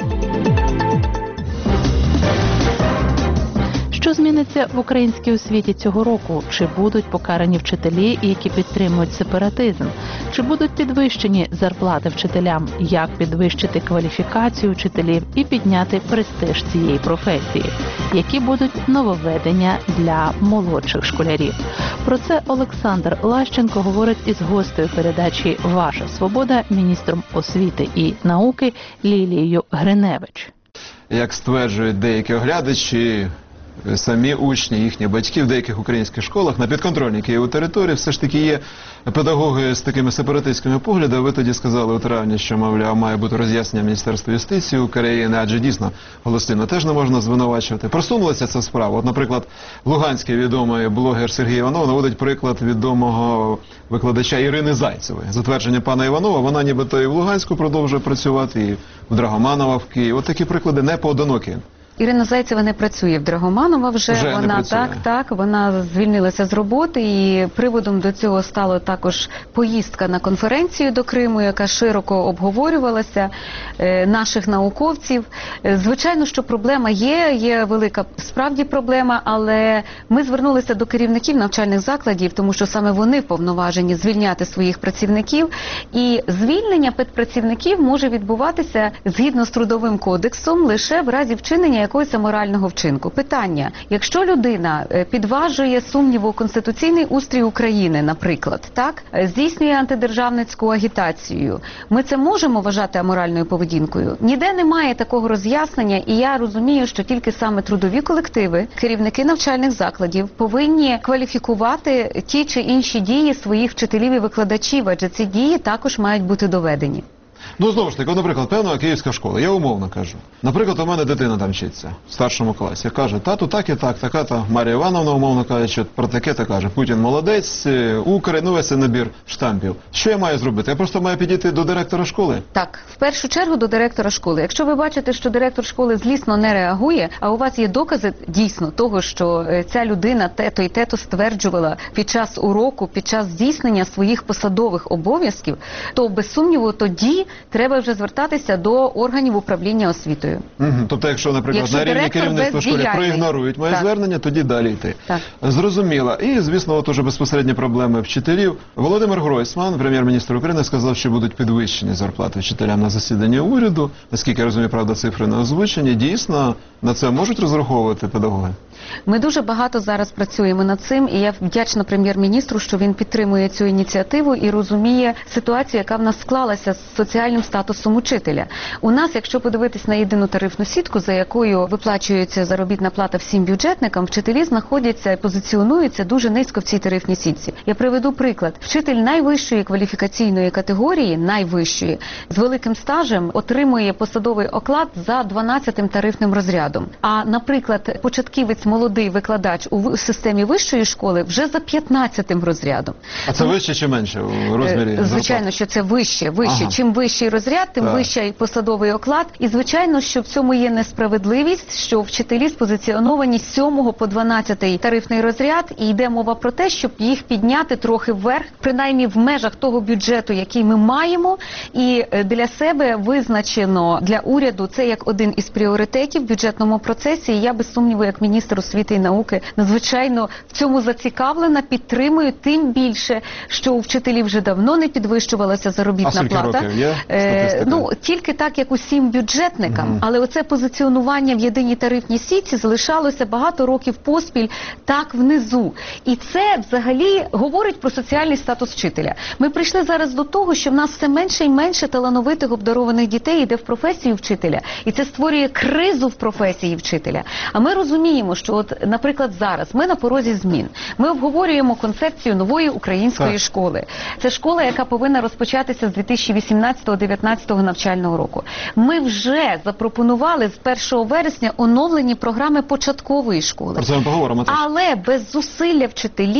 Що зміниться в українській освіті цього року? Чи будуть покарані вчителі, які підтримують сепаратизм? Чи будуть підвищені зарплати вчителям? Як підвищити кваліфікацію вчителів і підняти престиж цієї професії? Які будуть нововведення для молодших школярів? Про це Олександр Лащенко говорить із гостею передачі «Ваша свобода» міністром освіти і науки Лілією Гриневич. Як стверджують деякі оглядачі, самі учні, їхні батьки в деяких українських школах на підконтрольній Києву території все ж таки є педагоги з такими сепаратистськими поглядами. Ви тоді сказали у травні, що, мовляв, має бути роз'яснення Міністерства юстиції України, адже дійсно Голосіївну теж не можна звинувачувати. Просунулася ця справа. От, наприклад, луганський відомий блогер Сергій Іванов наводить приклад відомого викладача Ірини Зайцевої. За твердженням пана Іванова, вона нібито і в Луганську продовжує працювати, і в Драгоманова в Києві. От такі приклади не поодинокі. Ірина Зайцева не працює в Драгоманова вже, вже вона так, так, вона звільнилася з роботи, і приводом до цього стало також поїздка на конференцію до Криму, яка широко обговорювалася е, наших науковців. Е, звичайно, що проблема є, є велика справді проблема, але ми звернулися до керівників навчальних закладів, тому що саме вони вповноважені звільняти своїх працівників, і звільнення педпрацівників може відбуватися згідно з Трудовим кодексом лише в разі вчинення якогось аморального вчинку. Питання: якщо людина підважує сумніву конституційний устрій України, наприклад, так, здійснює антидержавницьку агітацію, ми це можемо вважати аморальною поведінкою? Ніде немає такого роз'яснення, і я розумію, що тільки саме трудові колективи, керівники навчальних закладів повинні кваліфікувати ті чи інші дії своїх вчителів і викладачів, адже ці дії також мають бути доведені. Ну, знову ж таки, наприклад, певна київська школа, я умовно кажу. Наприклад, у мене дитина там вчиться в старшому класі. Каже, тату, так і так, така-то Марія Івановна, умовно каже, що про таке-то каже. Путін молодець, Укр, ну весь набір штампів. Що я маю зробити? Я просто маю підійти до директора школи? Так, в першу чергу до директора школи. Якщо ви бачите, що директор школи злісно не реагує, а у вас є докази дійсно того, що ця людина те-то і те-то стверджувала під час уроку, під час здійснення своїх посадових обов'язків, то без сумніву тоді треба вже звертатися до органів управління освітою. Угу. Тобто, якщо, наприклад, якщо на рівні керівництва школи проігнорують моє так. звернення, тоді далі йти. Так. Зрозуміло. І, звісно, от уже безпосередні проблеми вчителів. Володимир Гройсман, прем'єр-міністр України, сказав, що будуть підвищені зарплати вчителям на засіданні уряду. Наскільки я розумію, правда, цифри не озвучені. Дійсно, на це можуть розраховувати педагоги? Ми дуже багато зараз працюємо над цим, і я вдячна прем'єр-міністру, що він підтримує цю ініціативу і розуміє ситуацію, яка в нас склалася з соціальним статусом учителя. У нас, якщо подивитись на єдину тарифну сітку, за якою виплачується заробітна плата всім бюджетникам, вчителі знаходяться і позиціонуються дуже низько в цій тарифній сітці. Я приведу приклад. Вчитель найвищої кваліфікаційної категорії, найвищої, з великим стажем отримує посадовий оклад за дванадцятим тарифним розрядом. А, наприклад, початківець молодий викладач у системі вищої школи вже за п'ятнадцятим розрядом. А це вище чи менше у розмірі? Звичайно, що це вище. вище. Ага. Чим вищий розряд, тим так. вищий посадовий оклад. І, звичайно, що в цьому є несправедливість, що вчителі спозиціоновані з сьомого по дванадцятий тарифний розряд, і йде мова про те, щоб їх підняти трохи вверх, принаймні в межах того бюджету, який ми маємо, і для себе визначено для уряду це як один із пріоритетів в бюджетному процесі. І я, без сумніву, як міністр освіти і науки, надзвичайно в цьому зацікавлена, підтримую, тим більше, що у вчителів вже давно не підвищувалася заробітна а плата. Років є е, ну, тільки так, як усім бюджетникам, угу. але оце позиціонування в єдиній тарифній сітці залишалося багато років поспіль так внизу. І це взагалі говорить про соціальний статус вчителя. Ми прийшли зараз до того, що в нас все менше і менше талановитих обдарованих дітей йде в професію вчителя. І це створює кризу в професії вчителя. А ми розуміємо, що от, наприклад, зараз ми на порозі змін. Ми обговорюємо концепцію нової української так. школи. Це школа, яка повинна розпочатися з дві тисячі вісімнадцятого дев'ятнадцятого навчального року. Ми вже запропонували з першого вересня оновлені програми початкової школи. Про це ми поговоримо теж. Але без зусилля вчителів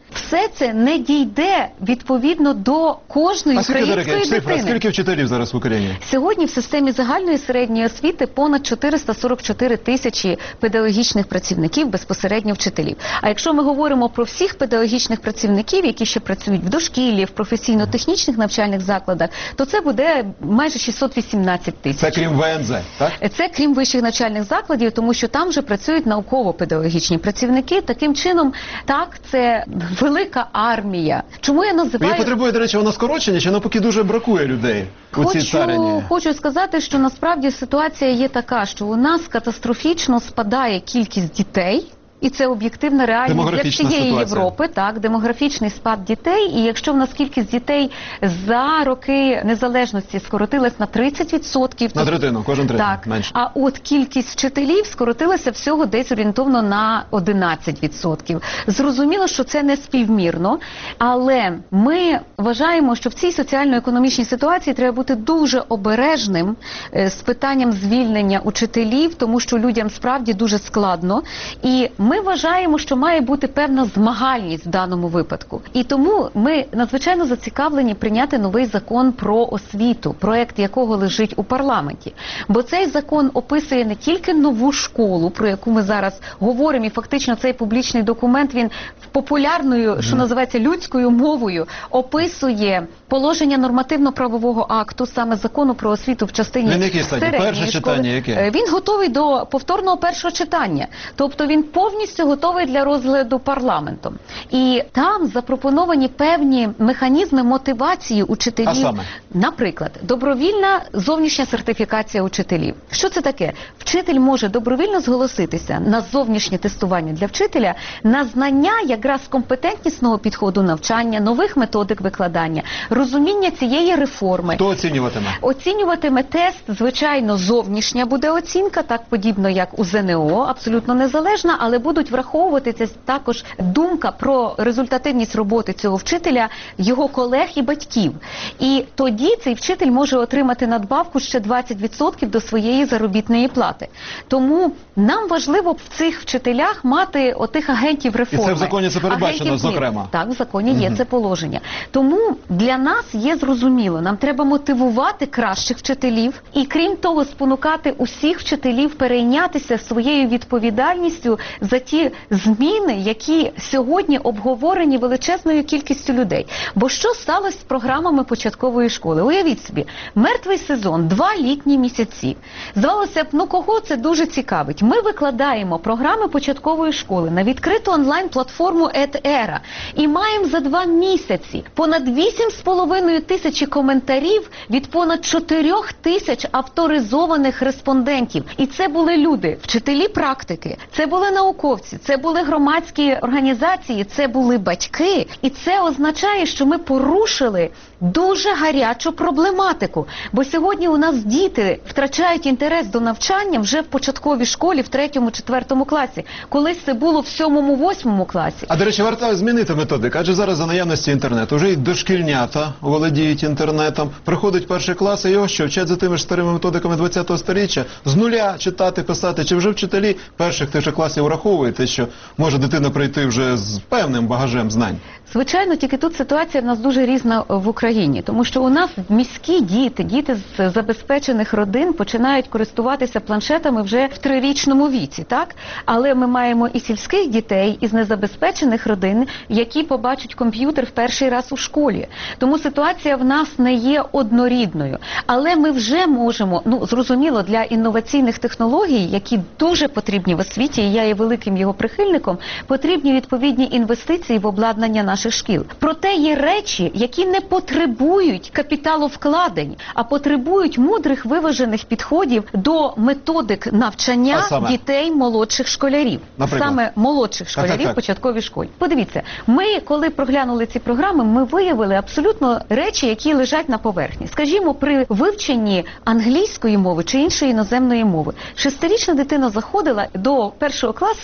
Все це не дійде відповідно до кожної А скільки, української дорогі, цифра, дитини. скільки вчителів зараз в Україні? Сьогодні в системі загальної середньої освіти понад чотириста сорок чотири тисячі педагогічних працівників, безпосередньо вчителів. А якщо ми говоримо про всіх педагогічних працівників, які ще працюють в дошкіллі, в професійно-технічних навчальних закладах, то це буде майже шістсот вісімнадцять тисяч. Це крім ВНЗ, так? Це крім вищих навчальних закладів, тому що там вже працюють науково-педагогічні працівники. Таким чином, так, це велика армія. Чому я називаю... І потребує, до речі, вона скорочення, чи навпаки дуже бракує людей у цій царині? Хочу, хочу сказати, що насправді ситуація є така, що у нас катастрофічно спадає кількість дітей. І це об'єктивна реальність для Демографічна всієї ситуація. Європи, так, демографічний спад дітей. І якщо в нас кількість дітей за роки незалежності скоротилась на тридцять відсотків, На то- третину, кожен третій, так, менше. а от кількість вчителів скоротилася всього десь орієнтовно на одинадцять відсотків. Зрозуміло, що це не співмірно, але ми вважаємо, що в цій соціально-економічній ситуації треба бути дуже обережним е, з питанням звільнення учителів, тому що людям справді дуже складно. І ми вважаємо, що має бути певна змагальність в даному випадку. І тому ми надзвичайно зацікавлені прийняти новий закон про освіту, проект якого лежить у парламенті. Бо цей закон описує не тільки нову школу, про яку ми зараз говоримо, і фактично цей публічний документ, він популярною, mm-hmm. що називається людською мовою, описує положення нормативно-правового акту, саме закону про освіту в частині Він який стадії? середньої Перше школи. читання яке? Він готовий до повторного першого читання. Тобто він повністю готовий для розгляду парламентом. І там запропоновані певні механізми мотивації учителів. А саме? Наприклад, добровільна зовнішня сертифікація учителів. Що це таке? Вчитель може добровільно зголоситися на зовнішнє тестування для вчителя на знання якраз компетентнісного підходу навчання, нових методик викладання, розуміння цієї реформи. Хто оцінюватиме? Оцінюватиме тест, звичайно, зовнішня буде оцінка, так подібно як у ЗНО, абсолютно незалежна, але будуть враховуватися також думка про результативність роботи цього вчителя, його колег і батьків. І тоді цей вчитель може отримати надбавку ще двадцять відсотків до своєї заробітної плати. Тому нам важливо в цих вчителях мати отих агентів реформи. І це в законі це передбачено, агентів змін. зокрема? Так, в законі є Мгм. це положення. Тому для нас є зрозуміло, нам треба мотивувати кращих вчителів і, крім того, спонукати усіх вчителів перейнятися своєю відповідальністю за ті зміни, які сьогодні обговорені величезною кількістю людей. Бо що сталося з програмами початкової школи? Уявіть собі, мертвий сезон, два літні місяці. Здавалося б, ну кого це дуже цікавить? Ми викладаємо програми початкової школи на відкриту онлайн-платформу EdEra і маємо за два місяці понад вісім з половиною тисячі коментарів від понад чотирьох тисяч авторизованих респондентів. І це були люди, вчителі практики, це були науковці, це були громадські організації, це були батьки. І це означає, що ми порушили дуже гарячу проблематику. Бо сьогодні у нас діти втрачають інтерес до навчання вже в початковій школі, в третьому, четвертому класі. Колись це було в сьомому, восьмому класі. А, до речі, варто змінити методику, адже зараз за наявності інтернету вже й дошкільнята володіють інтернетом, приходить перший клас, і його що, вчать за тими ж старими методиками ХХ століття, з нуля читати, писати, чи вже вчителі перших тих же класів враховують те, що може дитина прийти вже з певним багажем знань? Звичайно, тільки тут ситуація в нас дуже різна в Україні, тому що у нас міські діти, діти з забезпечених родин починають користуватися планшетами вже в трирічному віці, так? Але ми маємо і сільських дітей із незабезпечених родин, які побачать комп'ютер в перший раз у школі. Тому ситуація в нас не є однорідною. Але ми вже можемо, ну, зрозуміло, для інноваційних технологій, які дуже потрібні в освіті, і я є великим його прихильником, потрібні відповідні інвестиції в обладнання наших шкіл. Проте є речі, які не потребують капіталовкладень, а потребують мудрих виважених підходів до методик навчання дітей молодших школярів. Наприклад? Саме молодших школярів так, так. в початковій школі. Подивіться, ми, коли проглянули ці програми, ми виявили абсолютно речі, які лежать на поверхні. Скажімо, при вивченні англійської мови чи іншої іноземної мови. Шестирічна дитина заходила до першого класу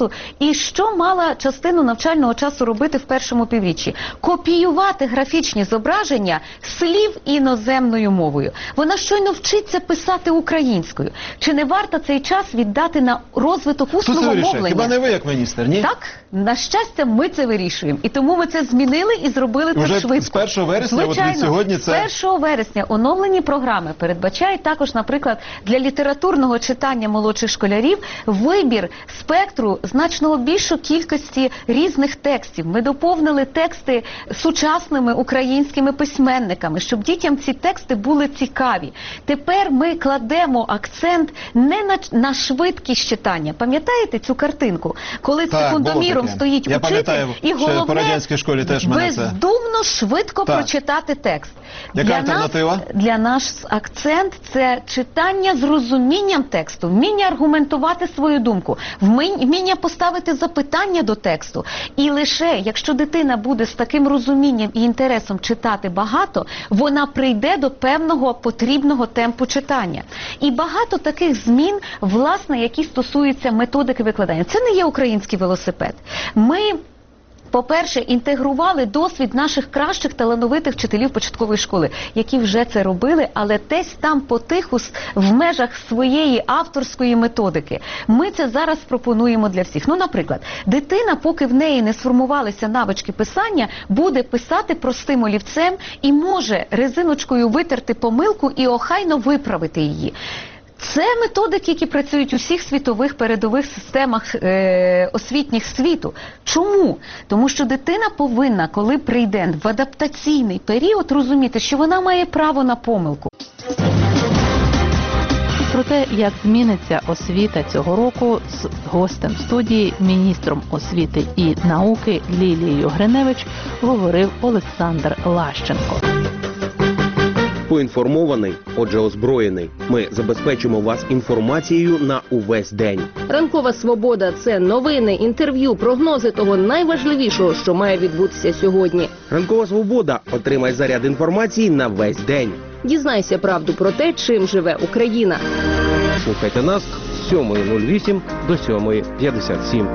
часу. І що мала частину навчального часу робити в першому півріччі? Копіювати графічні зображення слів іноземною мовою. Вона щойно вчиться писати українською. Чи не варто цей час віддати на розвиток усного мовлення? Хіба не ви як міністр, ні? Так, на щастя, ми це вирішуємо. І тому ми це змінили і зробили це Вже швидко. з першого вересня, от від сьогодні це... з першого вересня оновлені програми передбачають також, наприклад, для літературного читання молодших школярів вибір спектру значно більшої кількості різних текстів. Ми доповнили тексти сучасними українськими письменниками, щоб дітям ці тексти були цікаві. Тепер ми кладемо акцент не на, на швидкість читання. Пам'ятаєте цю картинку? Коли Так, секундоміром стоїть Я учитель і головне по радянській школі теж мене це... бездумно швидко Так. прочитати текст. Яка для альтернатива? Нас, для нас акцент – це читання з розумінням тексту, вміння аргументувати свою думку, вміння поставити запитання до тексту. І лише якщо дитина буде з таким розумінням і інтересом читати багато, вона прийде до певного потрібного темпу читання. І багато таких змін, власне, які стосуються методики викладання. Це не є український велосипед. Ми... По-перше, інтегрували досвід наших кращих талановитих вчителів початкової школи, які вже це робили, але десь там потиху в межах своєї авторської методики. Ми це зараз пропонуємо для всіх. Ну, наприклад, дитина, поки в неї не сформувалися навички писання, буде писати простим олівцем і може резиночкою витерти помилку і охайно виправити її. Це методики, які працюють у всіх світових передових системах е, освітніх світу. Чому? Тому що дитина повинна, коли прийде в адаптаційний період, розуміти, що вона має право на помилку. Про те, як зміниться освіта цього року, з гостем студії, міністром освіти і науки Лілією Гриневич, говорив Олександр Лащенко. Поінформований, отже озброєний. Ми забезпечимо вас інформацією на увесь день. Ранкова свобода – це новини, інтерв'ю, прогнози того найважливішого, що має відбутися сьогодні. Ранкова свобода. Отримай заряд інформації на весь день. Дізнайся правду про те, чим живе Україна. Слухайте нас з сьомої нуль вісім до сьомої п'ятдесят сім.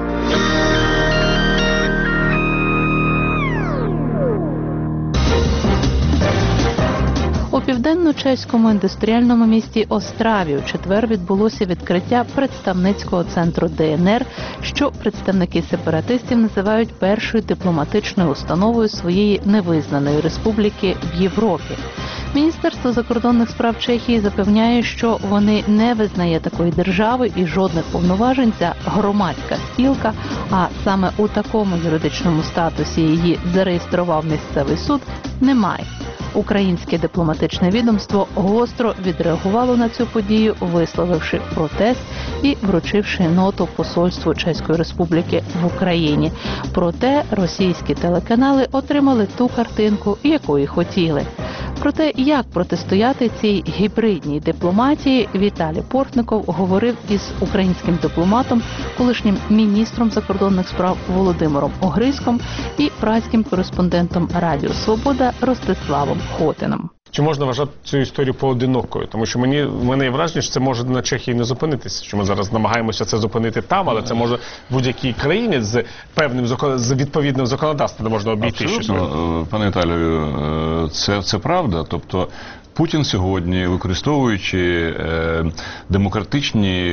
У південно-чеському індустріальному місті Остраві у четвер відбулося відкриття представницького центру Де Ен Ер, що представники сепаратистів називають першою дипломатичною установою своєї невизнаної республіки в Європі. Міністерство закордонних справ Чехії запевняє, що вони не визнає такої держави і жодних повноважень ця громадська спілка, а саме у такому юридичному статусі її зареєстрував місцевий суд, немає. Українське дипломатичне відомство гостро відреагувало на цю подію, висловивши протест і вручивши ноту посольству Чеської Республіки в Україні. Проте російські телеканали отримали ту картинку, якої хотіли. Про те, як протистояти цій гібридній дипломатії, Віталій Портников говорив із українським дипломатом, колишнім міністром закордонних справ Володимиром Огризьком і празьким кореспондентом Радіо Свобода Ростиславом Хотином. Чи можна вважати цю історію поодинокою? Тому що мені, в мене є враження, що це може на Чехії не зупинитися. Що ми зараз намагаємося це зупинити там, але це може в будь-якій країні з певним з відповідним законодавством не можна обійти. Абсолютно, пане Віталію, це, це правда. Тобто Путін сьогодні, використовуючи е, демократичні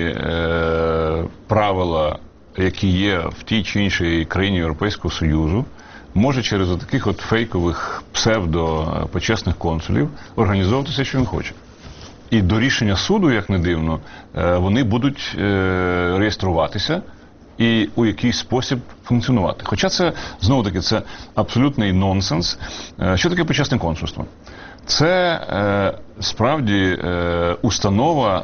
е, правила, які є в тій чи іншій країні Європейського Союзу, може через таких от фейкових псевдо-почесних консулів організовуватися, що він хоче. І до рішення суду, як не дивно, вони будуть реєструватися і у якийсь спосіб функціонувати. Хоча це, знову-таки, це абсолютний нонсенс. Що таке почесне консульство? Це справді установа,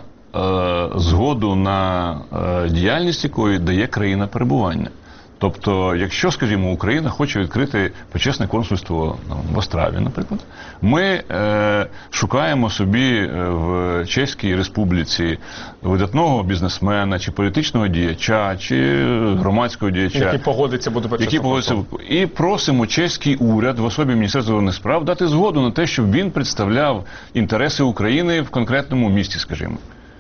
згоду на діяльність якої дає країна перебування. Тобто, якщо, скажімо, Україна хоче відкрити почесне консульство в Остраві, наприклад, ми е, шукаємо собі в Чеській Республіці видатного бізнесмена, чи політичного діяча, чи громадського діяча, який погодиться бути почесним консулом. І просимо чеський уряд в особі Міністерства закордонних справ дати згоду на те, щоб він представляв інтереси України в конкретному місті, скажімо.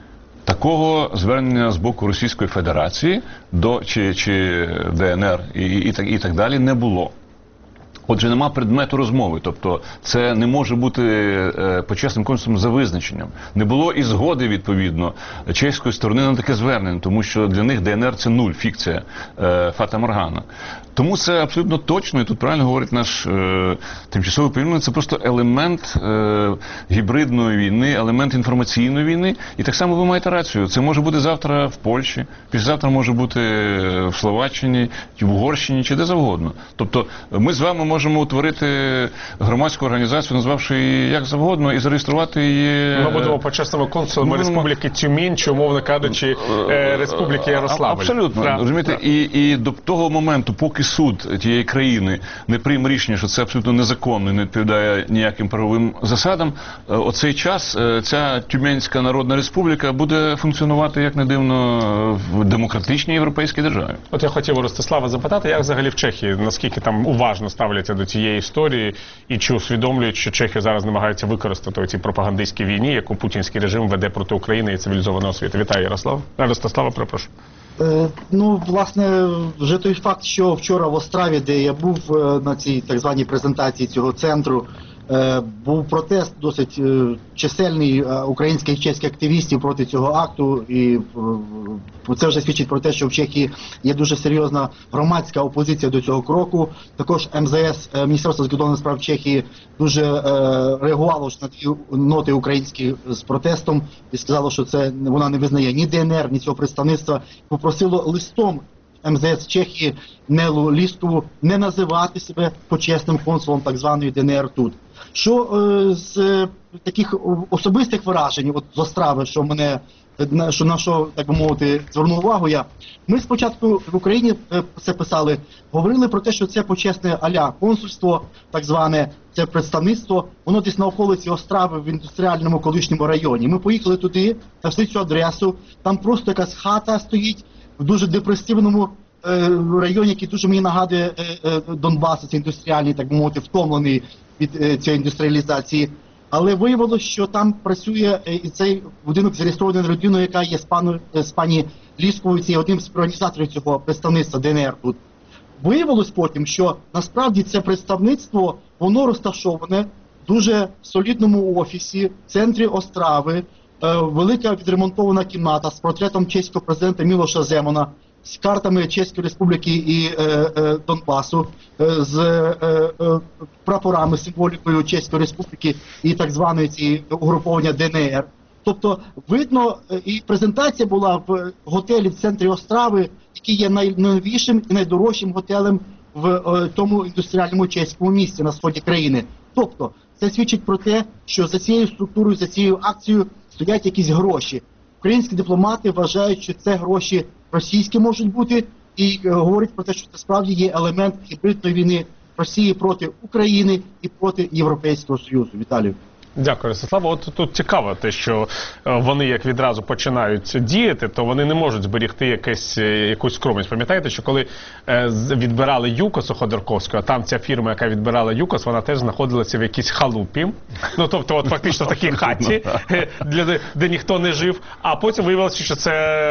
Такого звернення з боку Російської Федерації до чи, чи Де Ен Ер і, і, так, і так далі не було. Отже, нема предмету розмови, тобто це не може бути е, почесним консульством за визначенням. Не було і згоди, відповідно, чеської сторони на таке звернення, тому що для них Де Ен Ер – це нуль, фікція, е, фата моргана. Тому це абсолютно точно, і тут правильно говорить наш е, тимчасовий повідомлений, це просто елемент е, гібридної війни, елемент інформаційної війни. І так само ви маєте рацію, це може бути завтра в Польщі, післязавтра може бути в Словаччині, в Угорщині, чи де завгодно. Тобто ми з вами можемо утворити громадську організацію, назвавши її як завгодно, і зареєструвати її... Ми будемо почесними консулами ну, Республіки Тюмінь, чи, умовно кажучи, е, Республіки Ярославль. Абсолютно. Да. Розумієте, і, і до того моменту, поки суд тієї країни не прийме рішення, що це абсолютно незаконно і не відповідає ніяким правовим засадам, оцей час ця Тюменська Народна Республіка буде функціонувати, як не дивно, в демократичній європейській державі. От я хотів у Ростислава запитати, як взагалі в Чехії, наскільки там уважно ставляться до цієї історії, і чи усвідомлюють, що Чехи зараз намагаються використати у цій пропагандистській війні, яку путінський режим веде проти України і цивілізованого світу. Вітаю, Ярослав. Ростислава, перепрошую. Е, ну, власне, вже той факт, що вчора в Острові, де я був е, на цій так званій презентації цього центру, е, був протест досить е, чисельний е, українських і чеських активістів проти цього акту, і е, це вже свідчить про те, що в Чехії є дуже серйозна громадська опозиція до цього кроку. Також Ем Зе Ес, е, Міністерство закордонних справ Чехії, дуже е, реагувало на ті ноти українські з протестом і сказало, що це вона не визнає ні Де Ен Ер, ні цього представництва. Попросило листом Ем Зе Ес Чехії Нелу Лістову не називати себе почесним консулом так званої Де Ен Ер тут. Що е, з е, таких особистих вражень, от з Острави, що мене, на що, на що, так би мовити, звернув увагу я, ми спочатку в Україні е, це писали, говорили про те, що це почесне а-ля консульство, так зване, це представництво, воно десь на околиці Острави в індустріальному колишньому районі. Ми поїхали туди, знайшли цю адресу, там просто якась хата стоїть в дуже депресивному е, районі, який дуже мені нагадує е, е, Донбас, це індустріальний, так би мовити, втомлений від е, цієї індустріалізації. Але виявилося, що там працює е, і цей будинок зареєстрований людиною, яка є з, пану, е, з пані Лісковою, це одним з організаторів цього представництва Де Ен Ер тут. Виявилось потім, що насправді це представництво, воно розташоване в дуже солідному офісі в центрі Острави, е, велика відремонтована кімната з портретом чеського президента Мілоша Земана, з картами Чеської Республіки і е, е, Донбасу, е, з е, е, прапорами, символікою Чеської Республіки і так званої цієї угруповання Де Ен Ер. Тобто, видно, е, і презентація була в готелі в центрі Острави, який є найновішим і найдорожчим готелем в е, тому індустріальному чеському місті на сході країни. Тобто, це свідчить про те, що за цією структурою, за цією акцією стоять якісь гроші. Українські дипломати вважають, що це гроші російські можуть бути, і е, говорять про те, що це справді є елемент гібридної війни Росії проти України і проти Європейського Союзу. Віталію. Дякую, Ростислава. От тут цікаво те, що вони як відразу починають діяти, то вони не можуть зберігти якесь, якусь скромність. Пам'ятаєте, що коли відбирали ЮКОС у Ходорковського, там ця фірма, яка відбирала ЮКОС, вона теж знаходилася в якійсь халупі, ну тобто от фактично в такій хаті, де, де ніхто не жив, а потім виявилося, що це,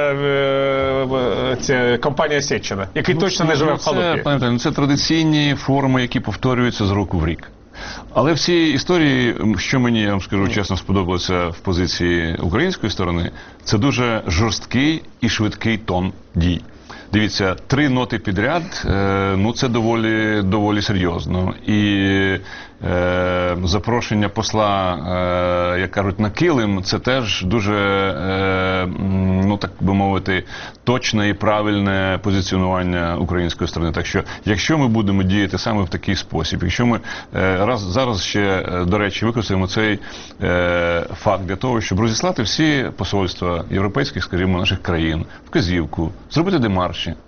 це компанія Сєчина, який ну, точно не живе в халупі. Це, це традиційні форми, які повторюються з року в рік. Але в цій історії, що мені, я вам скажу чесно, сподобалося в позиції української сторони, це дуже жорсткий і швидкий тон дій. Дивіться, три ноти підряд, е, ну це доволі, доволі серйозно. І е, запрошення посла, е, як кажуть, на килим, це теж дуже, е, ну так би мовити, точне і правильне позиціонування української сторони. Так що, якщо ми будемо діяти саме в такий спосіб, якщо ми е, раз, зараз ще, до речі, використаємо цей е, факт для того, щоб розіслати всі посольства європейських, скажімо, наших країн, вказівку, зробити демарші,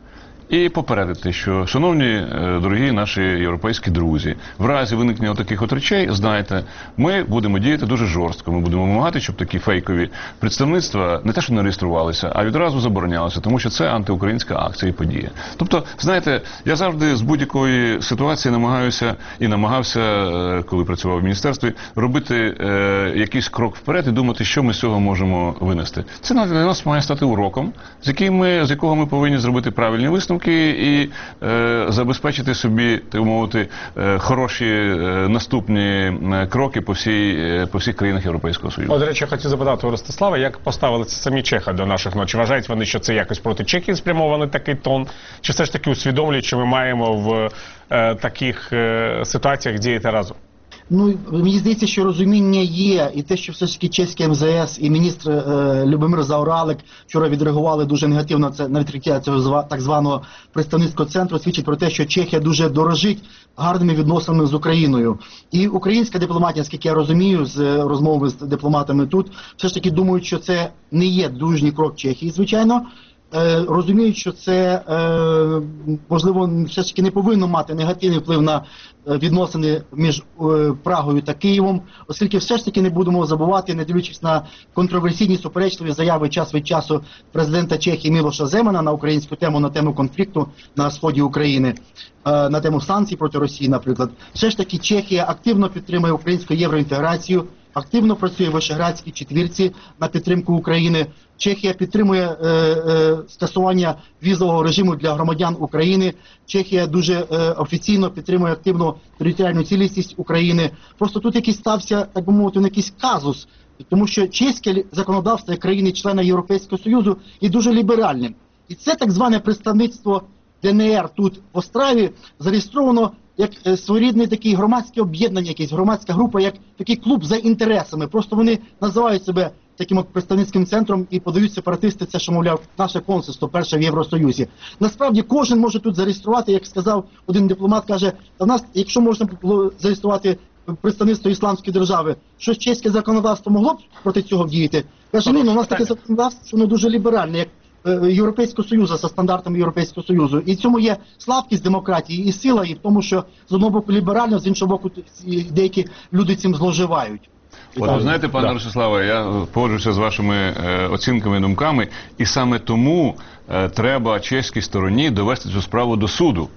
і попередити, що, шановні, е, дорогі наші європейські друзі, в разі виникнення таких от речей, знайте, ми будемо діяти дуже жорстко, ми будемо вимагати, щоб такі фейкові представництва не те, що не реєструвалися, а відразу заборонялися, тому що це антиукраїнська акція і подія. Тобто, знаєте, я завжди з будь-якої ситуації намагаюся і намагався, е, коли працював в міністерстві, робити е, якийсь крок вперед і думати, що ми з цього можемо винести. Це для нас має стати уроком, з яким ми, з якого ми повинні зробити правильні висновки і е, забезпечити собі, так мовити, е, хороші е, наступні е, кроки по, всій, е, по всіх країнах Європейського Союзу. От, до речі, я хотів запитати у Ростислава, як поставилися самі чехи до наших ночей? Вважають вони, що це якось проти Чехії спрямований такий тон? Чи все ж таки усвідомлюють, що ми маємо в е, таких е, ситуаціях діяти разом? Ну, мені здається, що розуміння є, і те, що все ж таки чеське ем зе ес і міністр е, Любомир Заоралек вчора відреагували дуже негативно це на відкриття цього так званого представницького центру, свідчить про те, що Чехія дуже дорожить гарними відносинами з Україною. І українська дипломатія, наскільки я розумію, з розмовами з дипломатами тут, все ж таки думають, що це не є дружній крок Чехії, звичайно. Е, розуміють, що це, е, можливо, все ж таки не повинно мати негативний вплив на е, відносини між е, Прагою та Києвом, оскільки все ж таки не будемо забувати, не дивлячись на контроверсійні суперечливі заяви час від часу президента Чехії Мілоша Земана на українську тему, на тему конфлікту на сході України, е, на тему санкцій проти Росії, наприклад. Все ж таки Чехія активно підтримує українську євроінтеграцію, активно працює в Вишеградській четвірці на підтримку України. Чехія підтримує е, е, скасування візового режиму для громадян України. Чехія дуже е, офіційно підтримує активно територіальну цілісність України. Просто тут якийсь стався, так би мовити, якийсь казус, тому що чеське законодавство як країни-члена Європейського Союзу є дуже ліберальним. І це так зване представництво де ен ер тут в Острові зареєстровано як е, своєрідне таке громадське об'єднання, якесь громадська група, як такий клуб за інтересами. Просто вони називають себе таким от представницьким центром і подають сепаратисти це, що, мовляв, наше консульство перше в Євросоюзі. Насправді кожен може тут зареєструвати, як сказав один дипломат, каже, та в нас, якщо можна було зареєструвати представництво Ісламської держави, що чеське законодавство могло б проти цього діяти? Каже, ні, ну у нас таке законодавство, що воно дуже ліберальне, як Європейського Союзу, за стандартами Європейського Союзу. І в цьому є слабкість демократії і сила, і в тому, що з одного боку ліберально, з іншого боку деякі люди цим зловживають. От ви знаєте, пане Да. Ростиславе, я погоджуюся з вашими е, оцінками і думками, і саме тому е, треба чеській стороні довести цю справу до суду.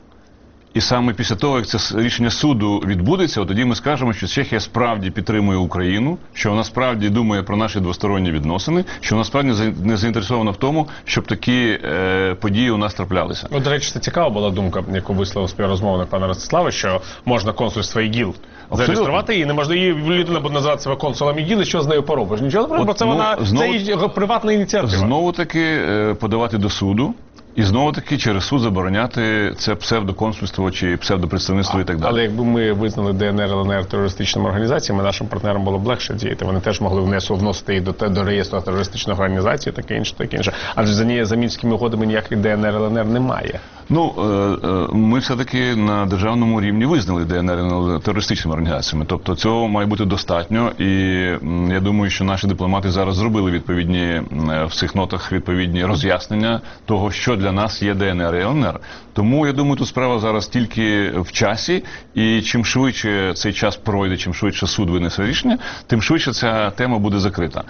І саме після того, як це рішення суду відбудеться, от тоді ми скажемо, що Чехія справді підтримує Україну, що вона справді думає про наші двосторонні відносини, що вона справді не заінтересована в тому, щоб такі е, події у нас траплялися. Ну, до речі, це цікава була думка, яку висловив співрозмовник пана Ростислава, що можна консульство ІГІЛ зареєструвати, і не можна її людина буде називати себе консулом ІГІЛ, і що з нею поробиш? Нічого не бо це ну, вона знову, це її приватна ініціатива. Знову таки е, подавати до суду. І знову-таки через суд забороняти це псевдоконсульство чи псевдопредставництво і так далі. Але якби ми визнали Де ен ер, Ел ен ер терористичними організаціями, нашим партнерам було б легше діяти. Вони теж могли внесу, вносити їх до, до реєстру терористичних організацій, таке інше, таке інше. Адже за, ні, за мінськими угодами ніяких Де ен ер, Ел ен ер немає. Ну, е, е, ми все-таки на державному рівні визнали Де ен ер терористичними організаціями. Тобто цього має бути достатньо. І м, я думаю, що наші дипломати зараз зробили відповідні, е, в цих нотах відповідні роз'яснення того, що для нас є Де ен ер і Ел ен ер. Тому, я думаю, тут справа зараз тільки в часі, і чим швидше цей час пройде, чим швидше суд винесе рішення, тим швидше ця тема буде закрита.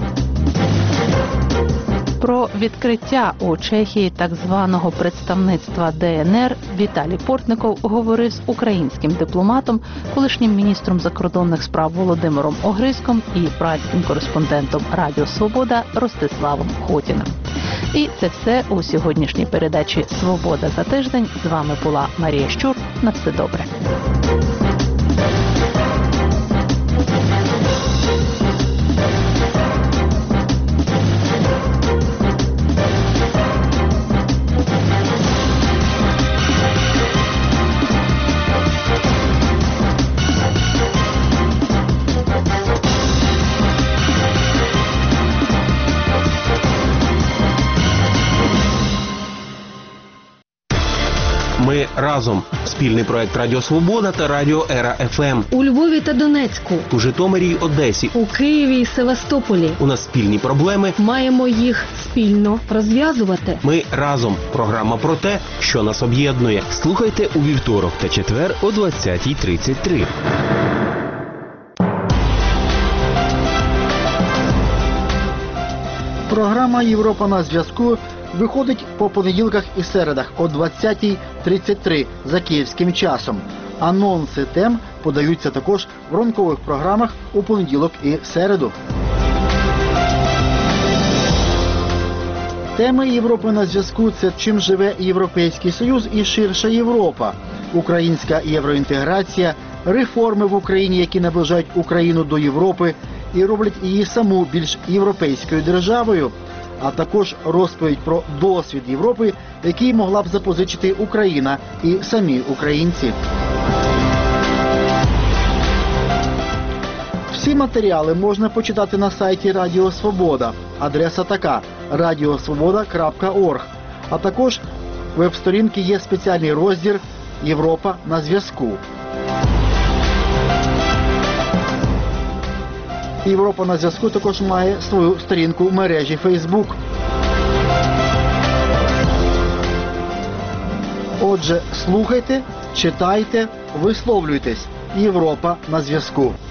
Про відкриття у Чехії так званого представництва Де ен ер Віталій Портников говорив з українським дипломатом, колишнім міністром закордонних справ Володимиром Огризком і празьким кореспондентом Радіо Свобода Ростиславом Хотіним. І це все у сьогоднішній передачі «Свобода за тиждень». З вами була Марія Щур. На все добре. Ми разом. Спільний проект Радіо Свобода та Радіо Ера еф ем. У Львові та Донецьку, У Житомирі й Одесі. у Києві і Севастополі. У нас спільні проблеми. Маємо їх спільно розв'язувати. Ми разом. Програма про те, що нас об'єднує. Слухайте у вівторок та четвер о двадцятій тридцять три. Програма «Європа на зв'язку» виходить по понеділках і середах о двадцятій тридцять три за київським часом. Анонси тем подаються також в ранкових програмах у понеділок і середу. Теми «Європи на зв'язку» – це чим живе Європейський Союз і ширша Європа, українська євроінтеграція, реформи в Україні, які наближають Україну до Європи і роблять її саму більш європейською державою, а також розповідь про досвід Європи, який могла б запозичити Україна і самі українці. Всі матеріали можна почитати на сайті Радіо Свобода. Адреса така – радіосвобода крапка орг. А також веб-сторінки є спеціальний розділ «Європа на зв'язку». «Європа на зв'язку» також має свою сторінку в мережі Facebook. Отже, слухайте, читайте, висловлюйтесь. «Європа на зв'язку».